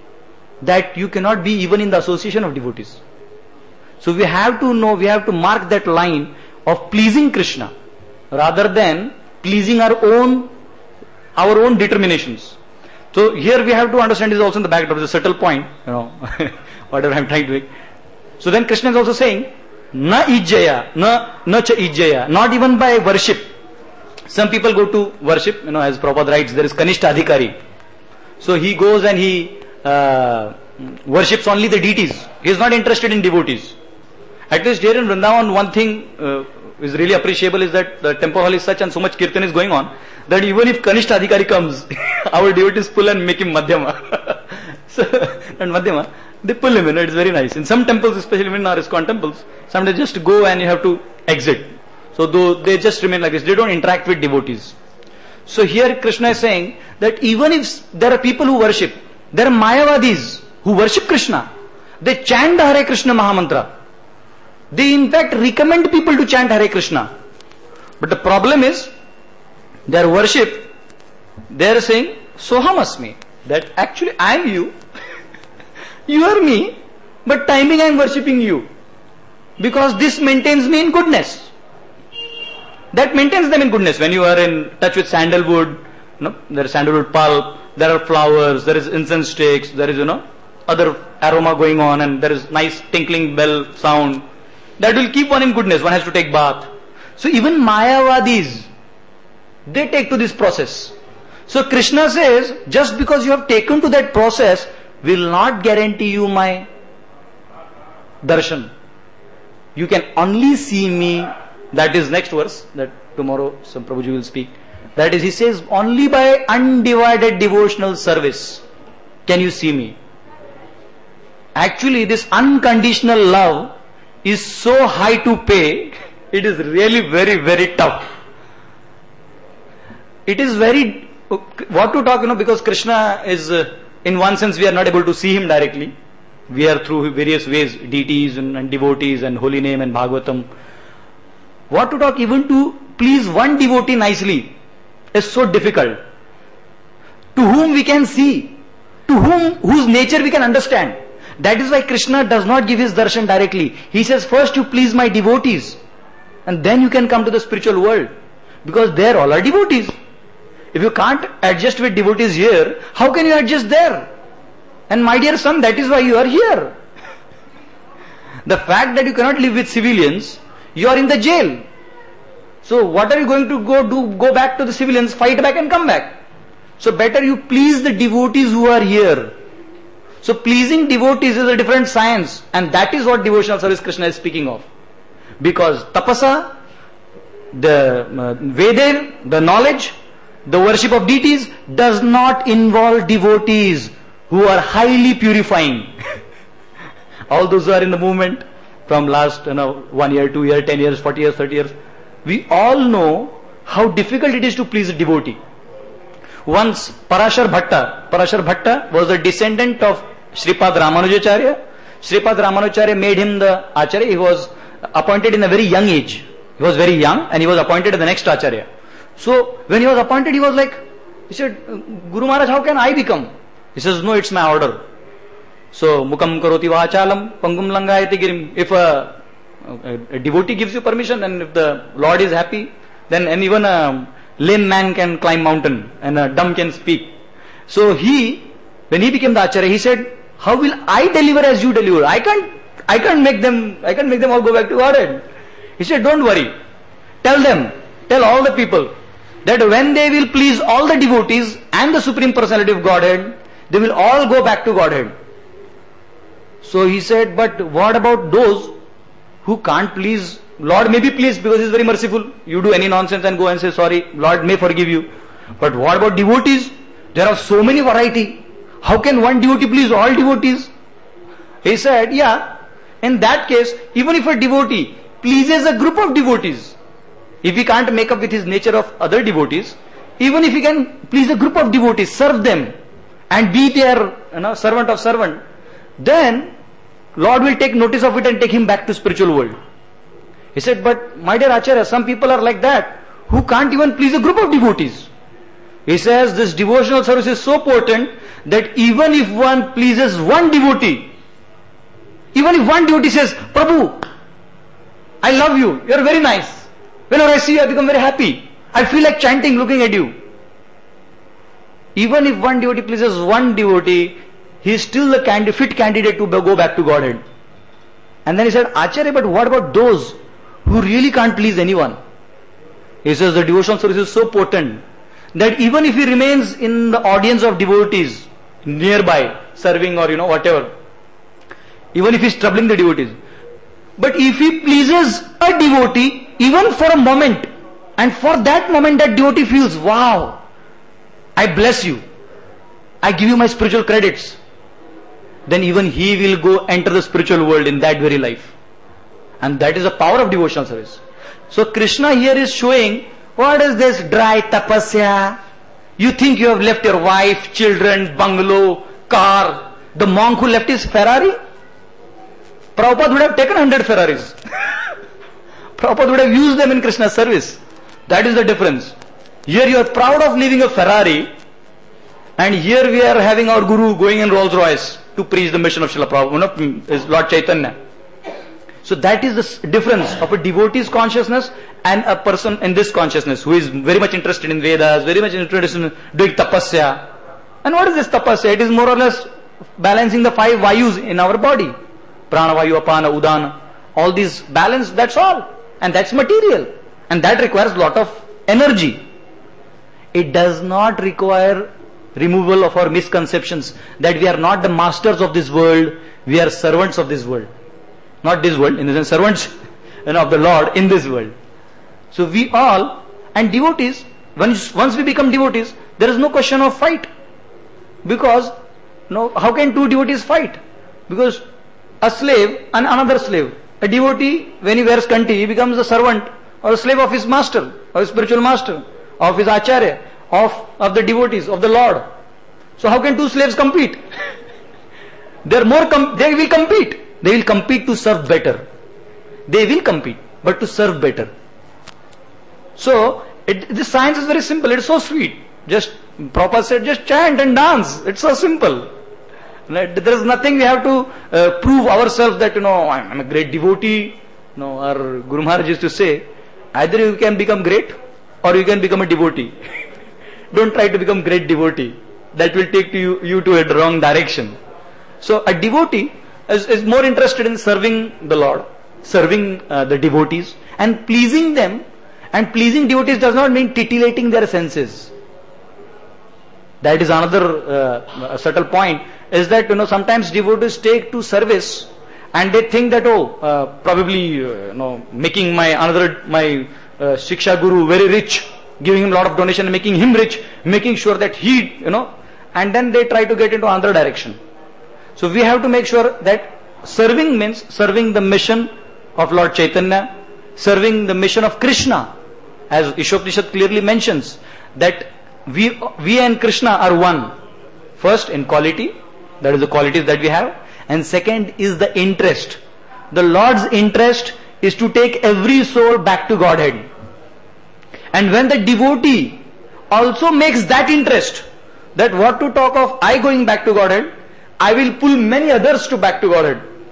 that you cannot be even in the association of devotees. So we have to know, we have to mark that line of pleasing Krishna rather than pleasing our own our own determinations. So here we have to understand, is also in the backdrop, is a subtle point, you know, whatever I am trying to make. So then Krishna is also saying, na ijjaya, na, na cha ijjaya, not even by worship. Some people go to worship, you know, as Prabhupada writes, there is Kanishta Adhikari. So he goes and he uh, worships only the deities. He is not interested in devotees. At least here in Vrindavan, one thing uh, is really appreciable is that the temple hall is such and so much kirtan is going on that even if Kanishta Adhikari comes, our devotees pull and make him Madhyama. So, and Madhyama, they pull him in, it's very nice. In some temples, especially in our ISKCON temples, sometimes just go and you have to exit. So though they just remain like this, they don't interact with devotees. So here Krishna is saying that even if there are people who worship, there are Mayavadis who worship Krishna. They chant the Hare Krishna Mahamantra. They in fact recommend people to chant Hare Krishna. But the problem is, their worship, they are saying, Soham Asmi, that actually I am you, you are me, but timing I am worshipping you. Because this maintains me in goodness. That maintains them in goodness. When you are in touch with sandalwood, you know, there is sandalwood pulp, there are flowers, there is incense sticks, there is, you know, other aroma going on, and there is nice tinkling bell sound. That will keep one in goodness. One has to take bath. So even Mayavadis, they take to this process. So Krishna says, just because you have taken to that process will not guarantee you my darshan. You can only see me. That is next verse that tomorrow some Prabhuji will speak. That is, he says, only by undivided devotional service can you see me. Actually, this unconditional love is so high to pay, it is really very, very tough. It is very, what to talk, you know, because Krishna is, uh, in one sense we are not able to see him directly. We are through various ways, deities and, and devotees and holy name and Bhagavatam. What to talk, even to please one devotee nicely is so difficult. To whom we can see, to whom, whose nature we can understand. That is why Krishna does not give his darshan directly. He says, first you please my devotees, and then you can come to the spiritual world. Because there all are devotees. If you can't adjust with devotees here, how can you adjust there? And my dear son, that is why you are here. The fact that you cannot live with civilians, you are in the jail. So what are you going to go do? Go back to the civilians, fight back and come back. So better you please the devotees who are here. So pleasing devotees is a different science, and that is what devotional service Krishna is speaking of. Because tapasa, the uh, Veda, the knowledge, the worship of deities does not involve devotees who are highly purifying. All those who are in the movement from last, you know, one year, two years, ten years, forty years, thirty years, we all know how difficult it is to please a devotee. Once Parashar Bhatta, Parashar Bhatta was a descendant of Shripad Ramanujacharya. Shripad Ramanujacharya made him the Acharya. He was appointed in a very young age. He was very young and he was appointed as the next Acharya. So when he was appointed, he was like, he said, Guru Maharaj, how can I become? He says, no, it's my order. So, Mukam Karoti Vachalam, Pangum Langayati Girim. If a a, a devotee gives you permission, and if the Lord is happy, then and even a lame man can climb mountain and a dumb can speak. So he, when he became the Acharya, he said, how will I deliver as you deliver? I can't, I can't make them, I can't make them all go back to Godhead. He said, don't worry. Tell them, tell all the people that when they will please all the devotees and the Supreme Personality of Godhead, they will all go back to Godhead. So he said, but what about those who can't please? Lord may be pleased because He is very merciful. You do any nonsense and go and say sorry, Lord may forgive you. But what about devotees? There are so many variety. How can one devotee please all devotees? He said, yeah, in that case, even if a devotee pleases a group of devotees, if he can't make up with his nature of other devotees, even if he can please a group of devotees, serve them, and be their you know, servant of servant, then Lord will take notice of it and take him back to spiritual world. He said, but my dear Acharya, some people are like that, who can't even please a group of devotees. He says, this devotional service is so potent that even if one pleases one devotee, even if one devotee says, Prabhu, I love you, you are very nice. Whenever I see you, I become very happy. I feel like chanting looking at you. Even if one devotee pleases one devotee, he is still the candidate, fit candidate to go back to Godhead. And then he said, Acharya, but what about those who really can't please anyone? He says the devotional service is so potent that even if he remains in the audience of devotees nearby, serving or you know whatever, even if he is troubling the devotees, but if he pleases a devotee, even for a moment, and for that moment that devotee feels, wow, I bless you, I give you my spiritual credits, then even he will go enter the spiritual world in that very life. And that is the power of devotional service. So Krishna here is showing, what is this dry tapasya? You think you have left your wife, children, bungalow, car. The monk who left his Ferrari? Prabhupada would have taken one hundred Ferraris. Prabhupada would have used them in Krishna's service. That is the difference. Here you are proud of leaving a Ferrari, and here we are having our Guru going in Rolls Royce to preach the mission of Srila Prabhupada, is Lord Chaitanya. So that is the difference of a devotee's consciousness and a person in this consciousness who is very much interested in Vedas, very much interested in doing tapasya. And what is this tapasya? It is more or less balancing the five vayus in our body. Prana, vayu, apana, udana. All these balance, that's all. And that's material. And that requires a lot of energy. It does not require removal of our misconceptions that we are not the masters of this world, we are servants of this world. Not this world, in the sense servants you know, of the Lord in this world. So we all, and devotees, once, once we become devotees, there is no question of fight. Because, no, how can two devotees fight? Because a slave and another slave. A devotee, when he wears kanti, he becomes a servant or a slave of his master, or his spiritual master, of his acharya, of, of the devotees, of the Lord. So how can two slaves compete? They are more, com- they will compete. They will compete to serve better. They will compete, but to serve better. So, it, this science is very simple. It is so sweet. Just, Prabhupada said, just chant and dance. It's so simple. There is nothing we have to uh, prove ourselves that, you know, I'm, I'm a great devotee. You know, our Guru Maharaj used to say, either you can become great or you can become a devotee. Don't try to become great devotee. That will take you, you to a wrong direction. So, a devotee is, is more interested in serving the Lord, serving uh, the devotees and pleasing them. And pleasing devotees does not mean titillating their senses. That is another uh, subtle point, is that, you know, sometimes devotees take to service and they think that, oh, uh, probably, uh, you know, making my another, my uh, Shiksha Guru very rich, giving him a lot of donation, making him rich, making sure that he, you know, and then they try to get into another direction. So we have to make sure that serving means serving the mission of Lord Chaitanya, serving the mission of Krishna. As Ishopanishad clearly mentions, that we, we and Krishna are one. First in quality, that is the qualities that we have, and second is the interest. The Lord's interest is to take every soul back to Godhead. And when the devotee also makes that interest, that what to talk of I going back to Godhead, I will pull many others to back to Godhead.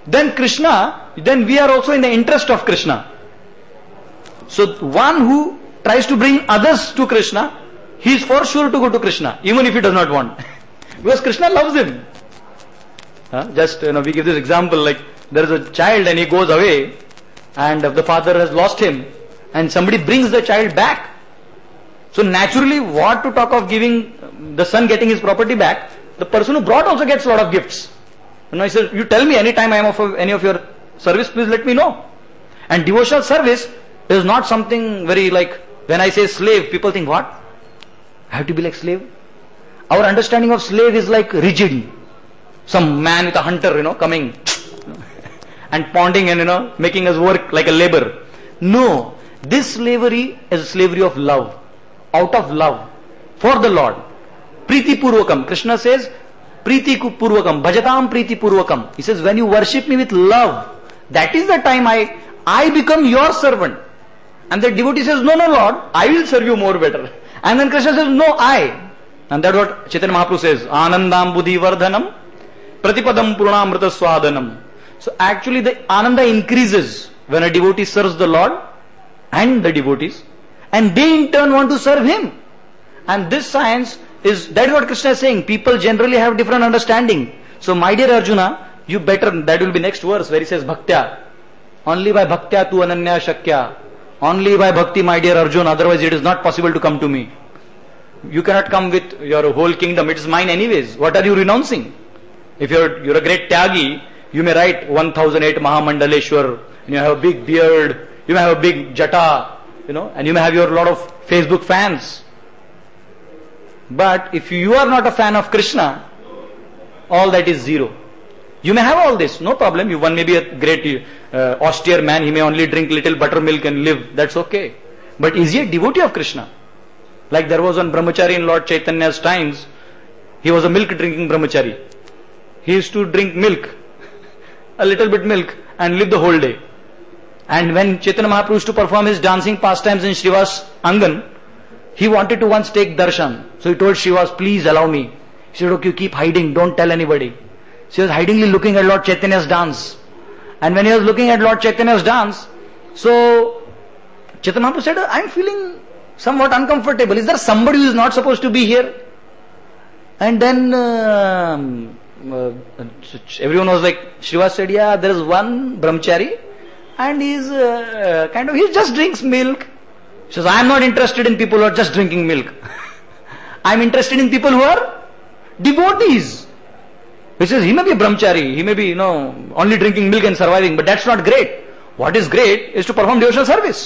then Krishna, then we are also in the interest of Krishna. So one who tries to bring others to Krishna, he is for sure to go to Krishna, even if he does not want. Because Krishna loves him. Huh? Just, you know, we give this example, like there is a child and he goes away and the father has lost him and somebody brings the child back. So naturally, what to talk of giving the son getting his property back, the person who brought also gets a lot of gifts. You know, he says, you tell me anytime I am of any of your service, please let me know. And devotional service is not something very like, when I say slave, people think, what? I have to be like slave? Our understanding of slave is like rigid. Some man with a hunter, you know, coming and pounding and, you know, making us work like a labor. No. This slavery is a slavery of love. Out of love. For the Lord. Priti Purvakam. Krishna says, Priti Purvakam. Bhajatam Priti Purvakam. He says, when you worship me with love, that is the time I, I become your servant. And the devotee says, no, no, Lord, I will serve you more better. And then Krishna says, no, I. And that's what Chaitanya Mahaprabhu says, Anandam Buddhi Vardhanam, Pratipadam Purnamrita Swadanam. So actually the Ananda increases when a devotee serves the Lord and the devotees, and they in turn want to serve him. And this science is, that is what Krishna is saying. People generally have different understanding. So my dear Arjuna, you better, that will be next verse where he says Bhaktya. Only by Bhaktya tu ananya shakya. Only by bhakti, my dear Arjuna, otherwise it is not possible to come to me. You cannot come with your whole kingdom, it is mine anyways. What are you renouncing? If you're, you're a great Tyagi, you may write one thousand eight Mahamandaleshwar, and you have a big beard, you may have a big jata, you know, and you may have your lot of Facebook fans. But if you are not a fan of Krishna, all that is zero. You may have all this, no problem. You, one may be a great uh, austere man, he may only drink little buttermilk and live, that's okay. But is he a devotee of Krishna? Like there was one brahmachari in Lord Chaitanya's times, he was a milk drinking brahmachari. He used to drink milk, a little bit milk, and live the whole day. And when Chaitanya Mahaprabhu used to perform his dancing pastimes in Srivas Angan, he wanted to once take darshan. So he told Srivas, please allow me. He said, okay, you keep hiding, don't tell anybody. So he was hidingly looking at Lord Chaitanya's dance. And when he was looking at Lord Chaitanya's dance, so Chaitanya Mahaprabhu said, I am feeling somewhat uncomfortable. Is there somebody who is not supposed to be here? And then uh, uh, everyone was like, Srivas said, yeah, there is one brahmachari and he is uh, kind of, he just drinks milk. He says, I am not interested in people who are just drinking milk. I am interested in people who are devotees. He says, he may be a brahmachari, he may be, you know, only drinking milk and surviving, but that's not great. What is great is to perform devotional service.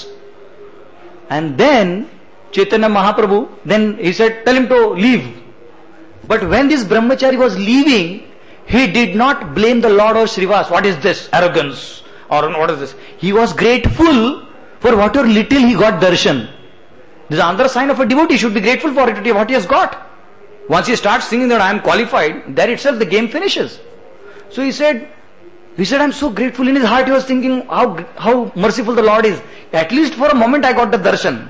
And then Chaitanya Mahaprabhu, then he said, tell him to leave. But when this brahmachari was leaving, he did not blame the Lord or Srivas. What is this? Arrogance. Or what is this? He was grateful for whatever little he got darshan. This is another sign of a devotee. He should be grateful for it, what he has got. Once he starts thinking that I am qualified, there itself the game finishes. So he said, he said, I am so grateful. In his heart he was thinking how, how merciful the Lord is. At least for a moment I got the darshan.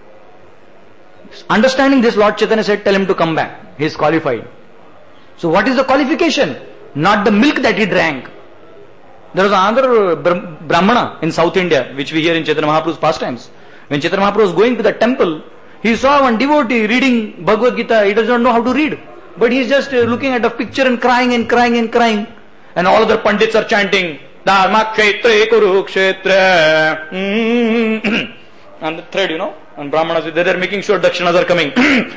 Understanding this, Lord Chaitanya said, tell him to come back. He is qualified. So what is the qualification? Not the milk that he drank. There was another Brahmana in South India, which we hear in Chaitanya Mahaprabhu's pastimes. When Chaitanya Mahaprabhu was going to the temple, he saw one devotee reading Bhagavad Gita. He does not know how to read. But he is just looking at a picture and crying and crying and crying. And all other pandits are chanting, Dharma Kshetra Kurukshetra. And the thread, you know, and Brahmanas, they are making sure Dakshinas are coming.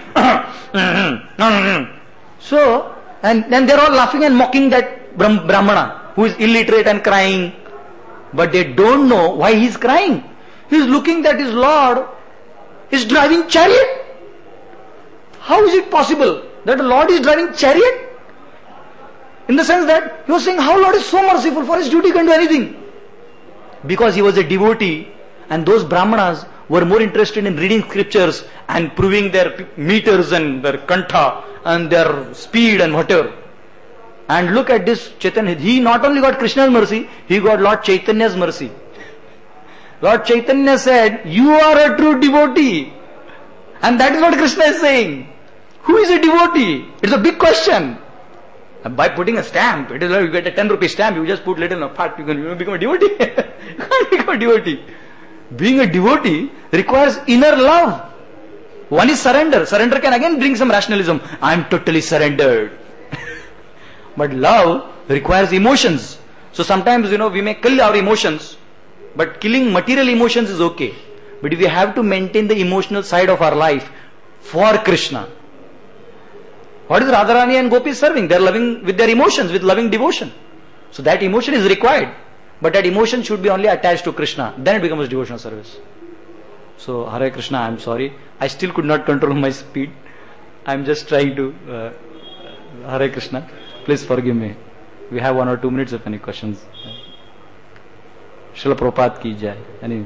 So, and then they are all laughing and mocking that Brahmana who is illiterate and crying. But they don't know why he is crying. He is looking that his Lord is driving chariot. How is it possible that the Lord is driving chariot? In the sense that he was saying how Lord is so merciful, for his duty can do anything. Because he was a devotee, and those Brahmanas were more interested in reading scriptures and proving their meters and their kantha and their speed and whatever. And look at this Chaitanya. He not only got Krishna's mercy, he got Lord Chaitanya's mercy. Lord Chaitanya said, you are a true devotee. And that is what Krishna is saying. Who is a devotee? It's a big question. By putting a stamp, it is like you get a ten rupee stamp, you just put little part, you can you become a devotee. You can't become a devotee. Being a devotee requires inner love. One is surrender. Surrender can again bring some rationalism. I am totally surrendered. But love requires emotions. So sometimes, you know, we may kill our emotions, but killing material emotions is okay. But if we have to maintain the emotional side of our life for Krishna, what is Radharani and Gopi serving? They are loving with their emotions, with loving devotion. So that emotion is required. But that emotion should be only attached to Krishna. Then it becomes devotional service. So, Hare Krishna, I am sorry. I still could not control my speed. I am just trying to... Uh, Hare Krishna. Please forgive me. We have one or two minutes if any questions. Srila Prabhupada ki jai. Any...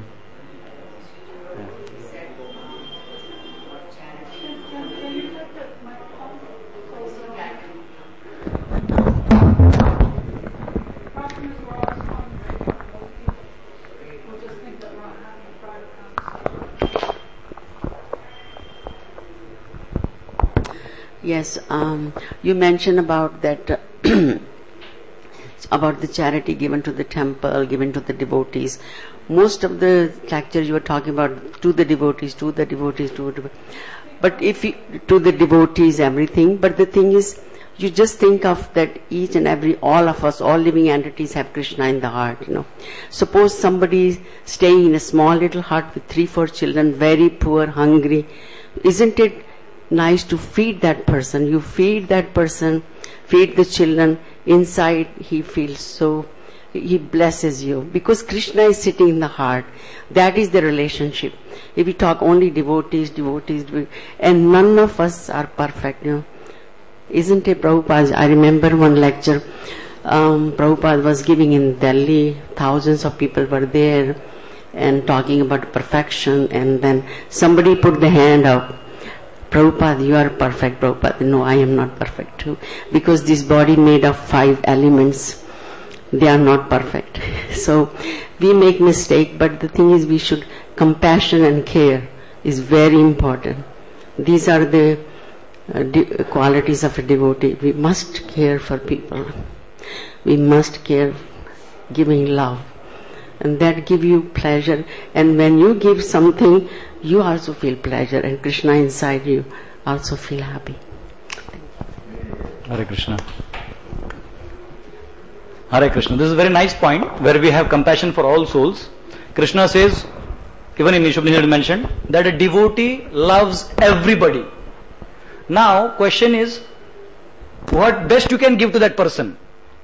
Yes, um, you mentioned about that, uh, about the charity given to the temple, given to the devotees. Most of the lectures you were talking about to the devotees, to the devotees, to the devotees. But if you, to the devotees, everything. But the thing is, you just think of that each and every, all of us, all living entities have Krishna in the heart, you know. Suppose somebody staying in a small little hut with three, four children, very poor, hungry. Isn't it nice to feed that person? You feed that person, feed the children, inside he feels so, he blesses you, because Krishna is sitting in the heart. That is the relationship. If we talk only devotees, devotees, devotees, and none of us are perfect, you know. Isn't it, Prabhupada? I remember one lecture um, Prabhupada was giving in Delhi. Thousands of people were there and talking about perfection, and then somebody put the hand up. Prabhupada, you are perfect. Prabhupada, no, I am not perfect too. Because this body made of five elements, they are not perfect. So, we make mistake, but the thing is we should, compassion and care is very important. These are the uh, de- qualities of a devotee. We must care for people. We must care, giving love. And that give you pleasure. And when you give something, you also feel pleasure, and Krishna inside you also feel happy. Hare Krishna. Hare Krishna. This is a very nice point where we have compassion for all souls. Krishna says, even in Ishupnishad mentioned, that a devotee loves everybody. Now, question is, what best you can give to that person?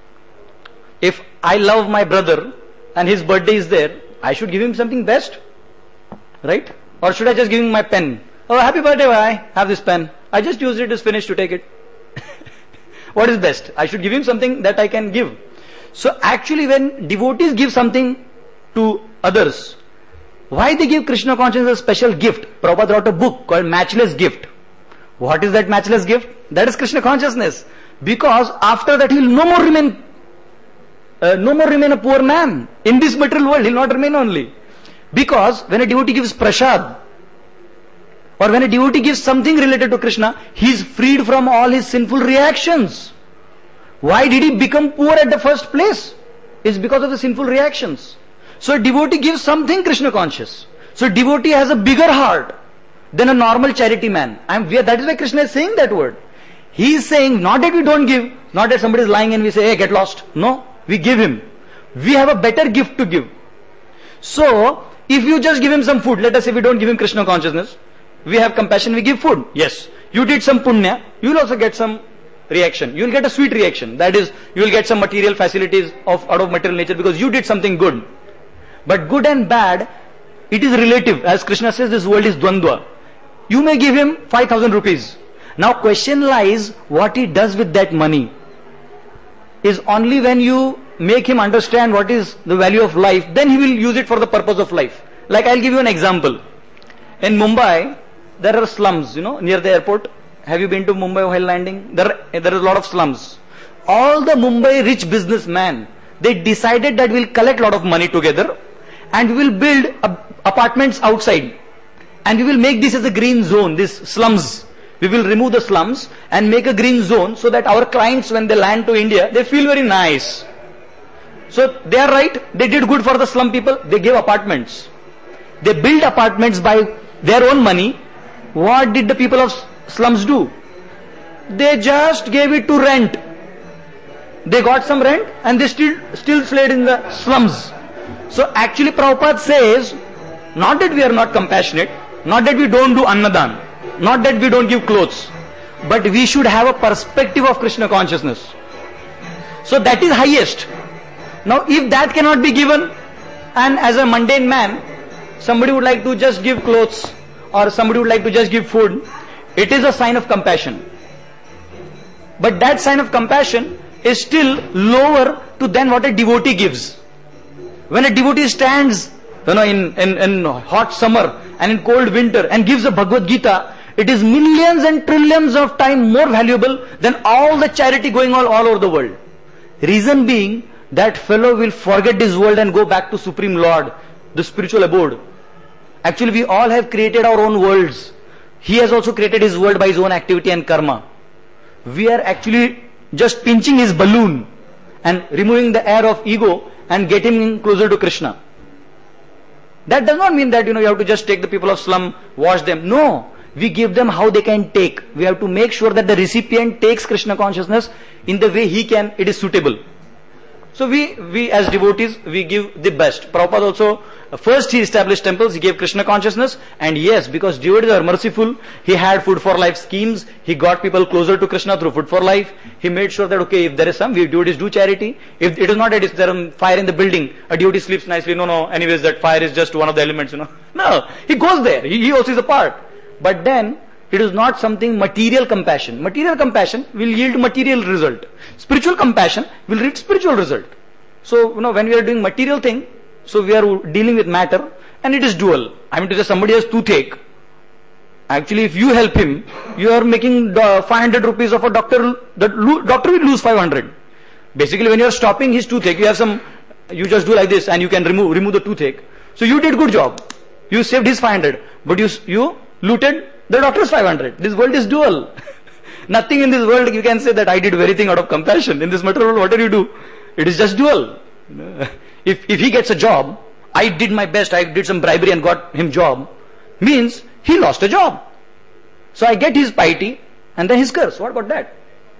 If I love my brother and his birthday is there, I should give him something best, right? Or should I just give him my pen? Oh, happy birthday, bye. Have this pen. I just used it, it's finished, to take it. What is best? I should give him something that I can give. So actually when devotees give something to others, why they give Krishna consciousness a special gift? Prabhupada wrote a book called Matchless Gift. What is that matchless gift? That is Krishna consciousness. Because after that he will no more remain, uh, no more remain a poor man. In this material world he will not remain only. Because when a devotee gives prasad, or when a devotee gives something related to Krishna, he is freed from all his sinful reactions. Why did he become poor at the first place? It's because of the sinful reactions. So a devotee gives something Krishna conscious. So a devotee has a bigger heart than a normal charity man. I'm, that is why Krishna is saying that word. He is saying not that we don't give, not that somebody is lying and we say, hey, get lost. No, we give him. We have a better gift to give. So, if you just give him some food, let us say we don't give him Krishna consciousness, we have compassion, we give food. Yes, you did some punya, you will also get some reaction. You will get a sweet reaction. That is, you will get some material facilities of out of material nature because you did something good. But good and bad, it is relative. As Krishna says, this world is dvandva. You may give him five thousand rupees. Now question lies, what he does with that money is only when you make him understand what is the value of life, then he will use it for the purpose of life. Like I'll give you an example. In Mumbai, there are slums, you know, near the airport. Have you been to Mumbai while landing? There, there is a lot of slums. All the Mumbai rich businessmen, they decided that we'll collect a lot of money together and we will build apartments outside. And we will make this as a green zone, this slums. we will remove the slums and make a green zone so that our clients, when they land to India, they feel very nice. So they are right, they did good for the slum people, they gave apartments. They built apartments by their own money. What did the people of slums do? They just gave it to rent. They got some rent and they still still stayed in the slums. So actually Prabhupada says, not that we are not compassionate, not that we don't do annadan, not that we don't give clothes, but we should have a perspective of Krishna consciousness. So that is highest. Now if that cannot be given, and as a mundane man, somebody would like to just give clothes, or somebody would like to just give food, it is a sign of compassion. But that sign of compassion is still lower to than what a devotee gives. When a devotee stands, you know, in, in, in hot summer and in cold winter and gives a Bhagavad Gita, it is millions and trillions of times more valuable than all the charity going on all over the world. Reason being, that fellow will forget this world and go back to Supreme Lord, the spiritual abode. Actually, we all have created our own worlds. He has also created his world by his own activity and karma. We are actually just pinching his balloon and removing the air of ego and getting him closer to Krishna. That does not mean that, you know, you have to just take the people of slum, wash them. No. We give them how they can take. We have to make sure that the recipient takes Krishna consciousness in the way he can, it is suitable. So we, we as devotees, we give the best. Prabhupada also, first he established temples, he gave Krishna consciousness, and yes, because devotees are merciful, he had food for life schemes, he got people closer to Krishna through food for life, he made sure that, okay, if there is some, we devotees do charity, if it is not that there is fire in the building, a devotee sleeps nicely, no, no, anyways that fire is just one of the elements, you know. No, he goes there, he, he also is a part. But then, it is not something material compassion. Material compassion will yield material result. Spiritual compassion will yield spiritual result. So, you know, when we are doing material thing, so we are dealing with matter, and it is dual. I mean to say, somebody has toothache. Actually, if you help him, you are making five hundred rupees of a doctor, the doctor will lose five hundred. Basically, when you are stopping his toothache, you have some, you just do like this, and you can remove, remove the toothache. So you did good job. You saved his five hundred, but you, you looted the doctor's five hundred. This world is dual. Nothing in this world you can say that I did everything out of compassion. In this material world, what do you do? It is just dual. If, if he gets a job, I did my best, I did some bribery and got him job, means he lost a job. So I get his piety and then his curse. What about that?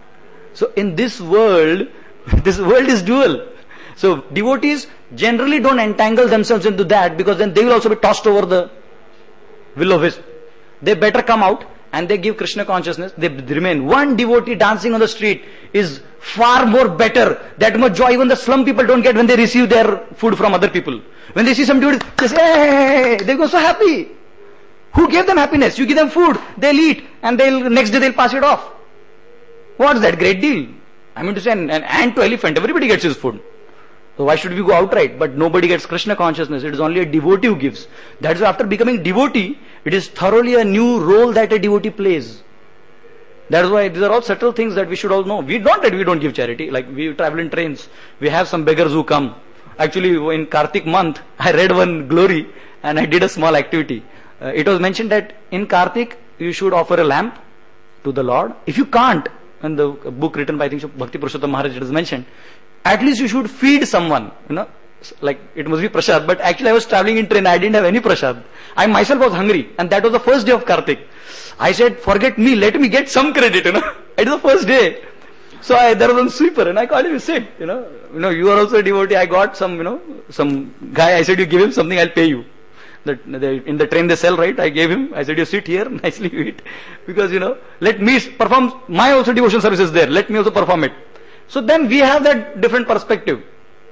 So in this world, this world is dual. So devotees generally don't entangle themselves into that, because then they will also be tossed over the will-o-wisp. They better come out and they give Krishna consciousness. They remain. One devotee dancing on the street is far more better. That much joy even the slum people don't get when they receive their food from other people. When they see some devotee, they say, hey, they go so happy. Who gave them happiness? You give them food, they'll eat, and they'll next day they'll pass it off. What's that great deal? I mean to say, an, an ant to elephant, everybody gets his food. So why should we go outright? But nobody gets Krishna consciousness. It is only a devotee who gives. That is why after becoming devotee, it is thoroughly a new role that a devotee plays. That is why these are all subtle things that we should all know. We don't that we don't give charity. Like we travel in trains, we have some beggars who come. Actually, in Kartik month, I read one glory and I did a small activity. Uh, it was mentioned that in Kartik, you should offer a lamp to the Lord. If you can't, in the book written by I think Bhakti Purushottam Maharaj, it is mentioned, at least you should feed someone, you know, like it must be prasad, but actually I was traveling in train, I didn't have any prasad. I myself was hungry, and that was the first day of Kartik. I said, forget me, let me get some credit, you know. It is the first day. So I, there was one sweeper, and I called him, sit, you know, you know, you are also a devotee, I got some, you know, some guy, I said, you give him something, I'll pay you. The, the, in the train they sell, right? I gave him, I said, you sit here, nicely you eat. Because, you know, let me perform my also devotion services there, let me also perform it. So then we have that different perspective.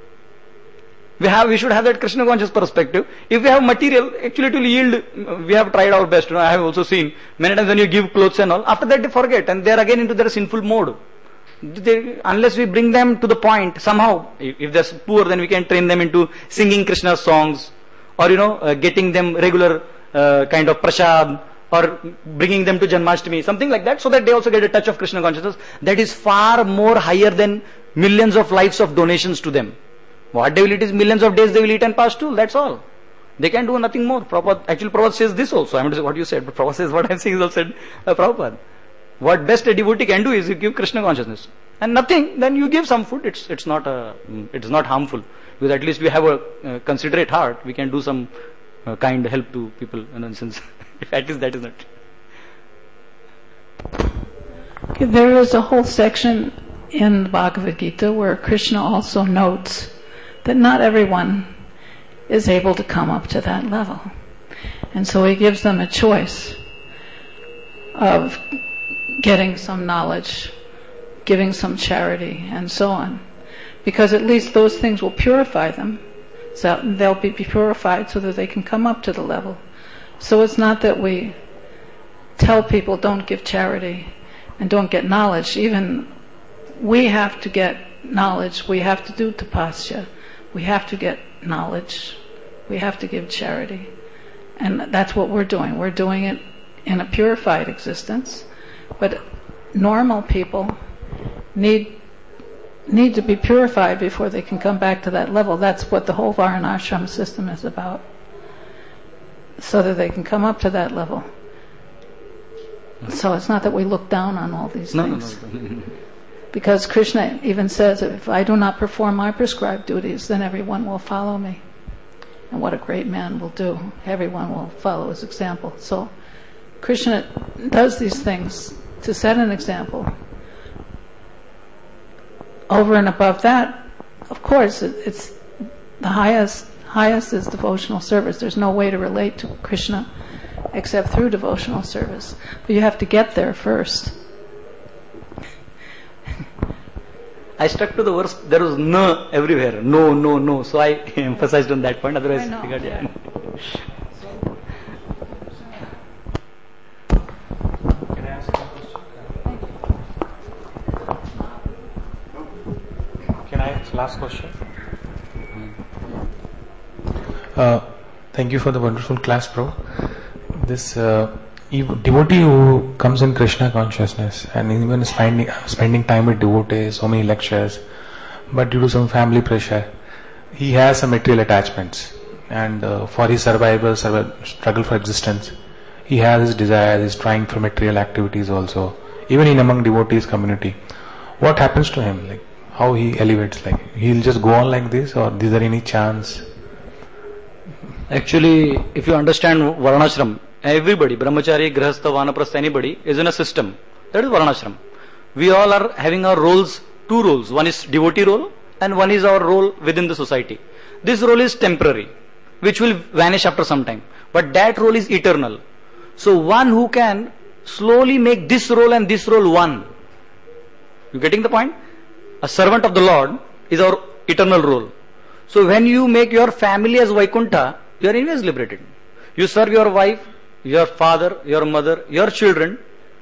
We have, we should have that Krishna conscious perspective. If we have material, actually it will yield, we have tried our best. You know, I have also seen many times when you give clothes and all, after that they forget and they are again into their sinful mode. They, unless we bring them to the point, somehow, if, if they're poor, then we can train them into singing Krishna songs, or you know, uh, getting them regular uh, kind of prasad, or bringing them to Janmashtami, something like that, so that they also get a touch of Krishna consciousness. That is far more higher than millions of lives of donations to them. What they will eat is millions of days they will eat and pass too, that's all. They can do nothing more. Prabhupada, actually Prabhupada says this also, I mean to say what you said, but Prabhupada says what I'm saying is also said uh, Prabhupada. What best a devotee can do is you give Krishna consciousness. And nothing, then you give some food. It's it's not a, it's not harmful. Because at least we have a uh, considerate heart. We can do some uh, kind help to people. In a sense, if at least that is not. Okay, there is a whole section in the Bhagavad Gita where Krishna also notes that not everyone is able to come up to that level. And so he gives them a choice of getting some knowledge, giving some charity, and so on. Because at least those things will purify them. So they'll be purified so that they can come up to the level. So it's not that we tell people don't give charity and don't get knowledge. Even we have to get knowledge. We have to do tapasya. We have to get knowledge. We have to give charity. And that's what we're doing. We're doing it in a purified existence. But normal people need need to be purified before they can come back to that level. That's what the whole Varnashram system is about. So that they can come up to that level. So it's not that we look down on all these no, things. No, no. Because Krishna even says, if I do not perform my prescribed duties, then everyone will follow me. And what a great man will do. Everyone will follow his example. So Krishna does these things to set an example. Over and above that, of course, it's the highest highest is devotional service. There's no way to relate to Krishna except through devotional service. But you have to get there first. I stuck to the verse, there was no everywhere. No, no, no. So I emphasized on that point. Otherwise, I know, I got, yeah. Can I ask you a question? Can I ask last question? Uh, thank you for the wonderful class, bro. This uh, devotee who comes in Krishna consciousness and even spending spending time with devotees, so many lectures, but due to some family pressure, he has some material attachments, and uh, for his survival, survival, struggle for existence, he has his desires, he's trying for material activities also, even in among devotees community. What happens to him? Like how he elevates? Like he'll just go on like this, or is there any chance? Actually, if you understand Varnashram, everybody, Brahmachari, Grihastha, Vanaprastha, anybody is in a system. That is Varnashram. We all are having our roles, two roles. One is devotee role and one is our role within the society. This role is temporary, which will vanish after some time. But that role is eternal. So one who can slowly make this role and this role one. You getting the point? A servant of the Lord is our eternal role. So when you make your family as Vaikuntha, you are always liberated. You serve your wife, your father, your mother, your children,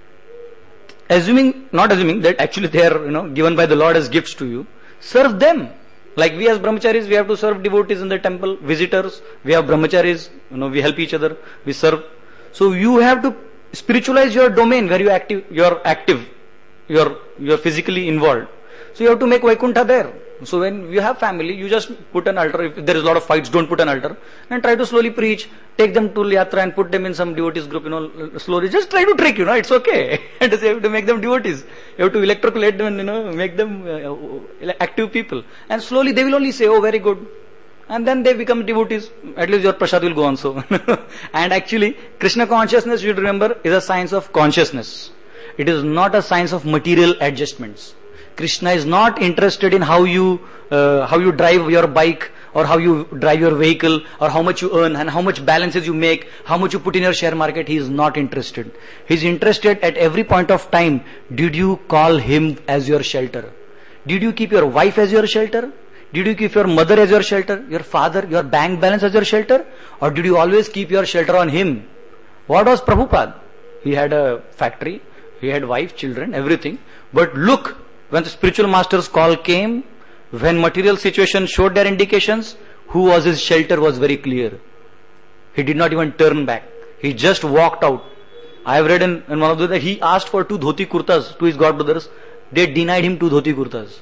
assuming, not assuming that actually they are, you know, given by the Lord as gifts to you. Serve them. Like we as brahmacharis, we have to serve devotees in the temple, visitors. We have brahmacharis, you know, we help each other, we serve. So you have to spiritualize your domain where you active, you are active, you are you are physically involved. So you have to make Vaikuntha there. So when you have family, you just put an altar. If there is a lot of fights, don't put an altar. And try to slowly preach. Take them to Yatra and put them in some devotees group, you know, slowly. Just try to trick, you know, it's okay. And you have to make them devotees. You have to electroculate them and, you know, make them uh, active people. And slowly they will only say, oh, very good. And then they become devotees. At least your prasad will go on so. And actually, Krishna consciousness, you should remember, is a science of consciousness. It is not a science of material adjustments. Krishna is not interested in how you uh, how you drive your bike or how you drive your vehicle or how much you earn and how much balances you make, how much you put in your share market. He is not interested. He is interested at every point of time. Did you call him as your shelter? Did you keep your wife as your shelter? Did you keep your mother as your shelter? Your father, your bank balance as your shelter? Or did you always keep your shelter on him? What was Prabhupada? He had a factory. He had wife, children, everything. But look, when the spiritual master's call came, when material situations showed their indications, who was his shelter was very clear. He did not even turn back. He just walked out. I have read in, in one of the, that he asked for two dhoti kurtas to his god brothers. They denied him two dhoti kurtas.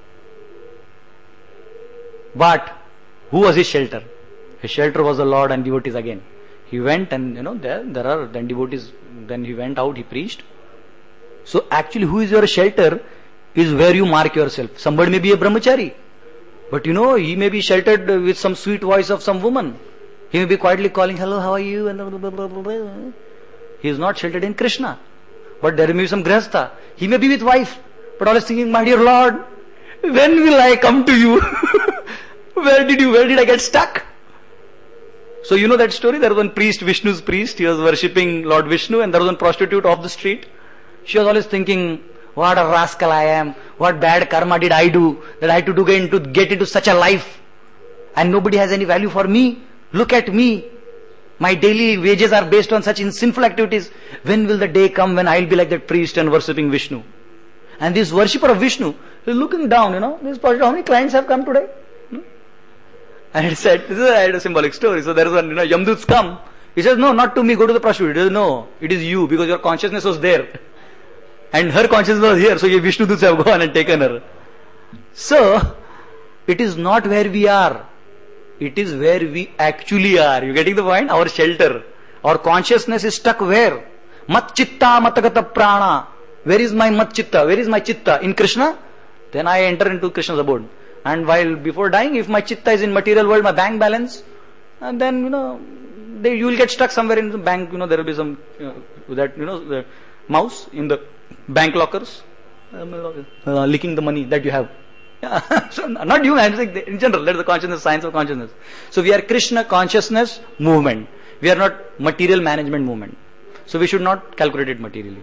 But who was his shelter? His shelter was the Lord and devotees again. He went and, you know, there, there are then devotees. Then he went out, he preached. So actually who is your shelter is where you mark yourself. Somebody may be a brahmachari, but you know, he may be sheltered with some sweet voice of some woman. He may be quietly calling, hello, how are you? And blah, blah, blah, blah, blah. He is not sheltered in Krishna. But there may be some grihastha. He may be with wife, but always thinking, my dear Lord, when will I come to you? Where did you, where did I get stuck? So you know that story? There was one priest, Vishnu's priest, he was worshipping Lord Vishnu, and there was one prostitute off the street. She was always thinking, what a rascal I am, what bad karma did I do, that I had to do get into, get into such a life, and nobody has any value for me. Look at me. My daily wages are based on such sinful activities. When will the day come when I'll be like that priest and worshipping Vishnu? And this worshipper of Vishnu is looking down, you know, this prostitute, how many clients have come today? Hmm? And it said, this is a symbolic story. So there is one, you know, Yamduts come. He says, no, not to me, go to the prostitute. He says, no, it is you, because your consciousness was there. And her consciousness was here, so your Vishnu Duts have gone and taken her. So, it is not where we are. It is where we actually are. You getting the point? Our shelter. Our consciousness is stuck where? Mat chitta matagata prana. Where is my mat chitta? Where is my chitta? In Krishna? Then I enter into Krishna's abode. And while before dying, if my chitta is in material world, my bank balance, and then, you know, they, you will get stuck somewhere in the bank, you know, there will be some, you know, that, you know, the mouse in the bank lockers, uh, licking the money that you have. Yeah. So not you, I'm saying in general, that's the consciousness, science of consciousness. So we are Krishna consciousness movement. We are not material management movement. So we should not calculate it materially.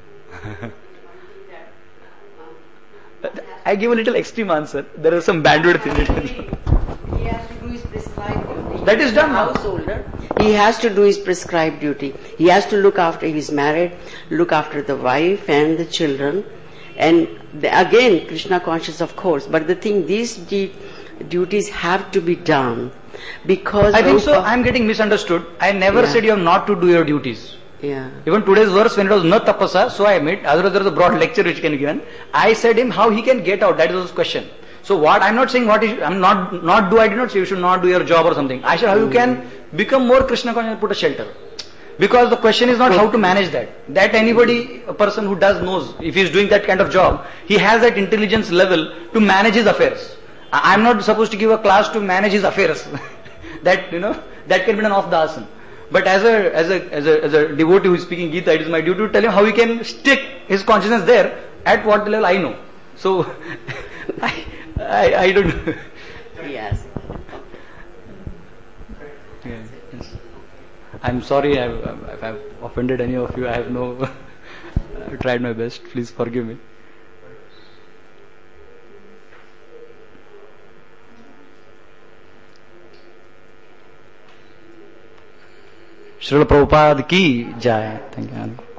I give a little extreme answer. There is some bandwidth in it. He has to do his prescribed duty. That is done now. Householder. He has to do his prescribed duty. He has to look after, he's married, look after the wife and the children. And the, again, Krishna conscious, of course. But the thing, these de- duties have to be done because I think Rupa, so. I'm getting misunderstood. I never Yeah. said you have not to do your duties. Yeah. Even today's verse, when it was na tapasa, so I admit, otherwise there was a broad lecture which can be given. I said him how he can get out. That was his question. So what I'm not saying what is I'm not not do I did not say you should not do your job or something. I said how you can become more Krishna conscious and put a shelter. Because the question is not how to manage that. That anybody, a person who does knows, if he is doing that kind of job, he has that intelligence level to manage his affairs. I- I'm not supposed to give a class to manage his affairs. That, you know, that can be done off the asana. But as a, as a, as a, as a devotee who is speaking Gita, it is my duty to tell him how he can stick his consciousness there at what level I know. So, I, I, I don't know. Yes. Yeah, yes. I'm sorry I've, if I've offended any of you. I have no, I've tried my best. Please forgive me. Srila Prabhupada ki jai. Thank you.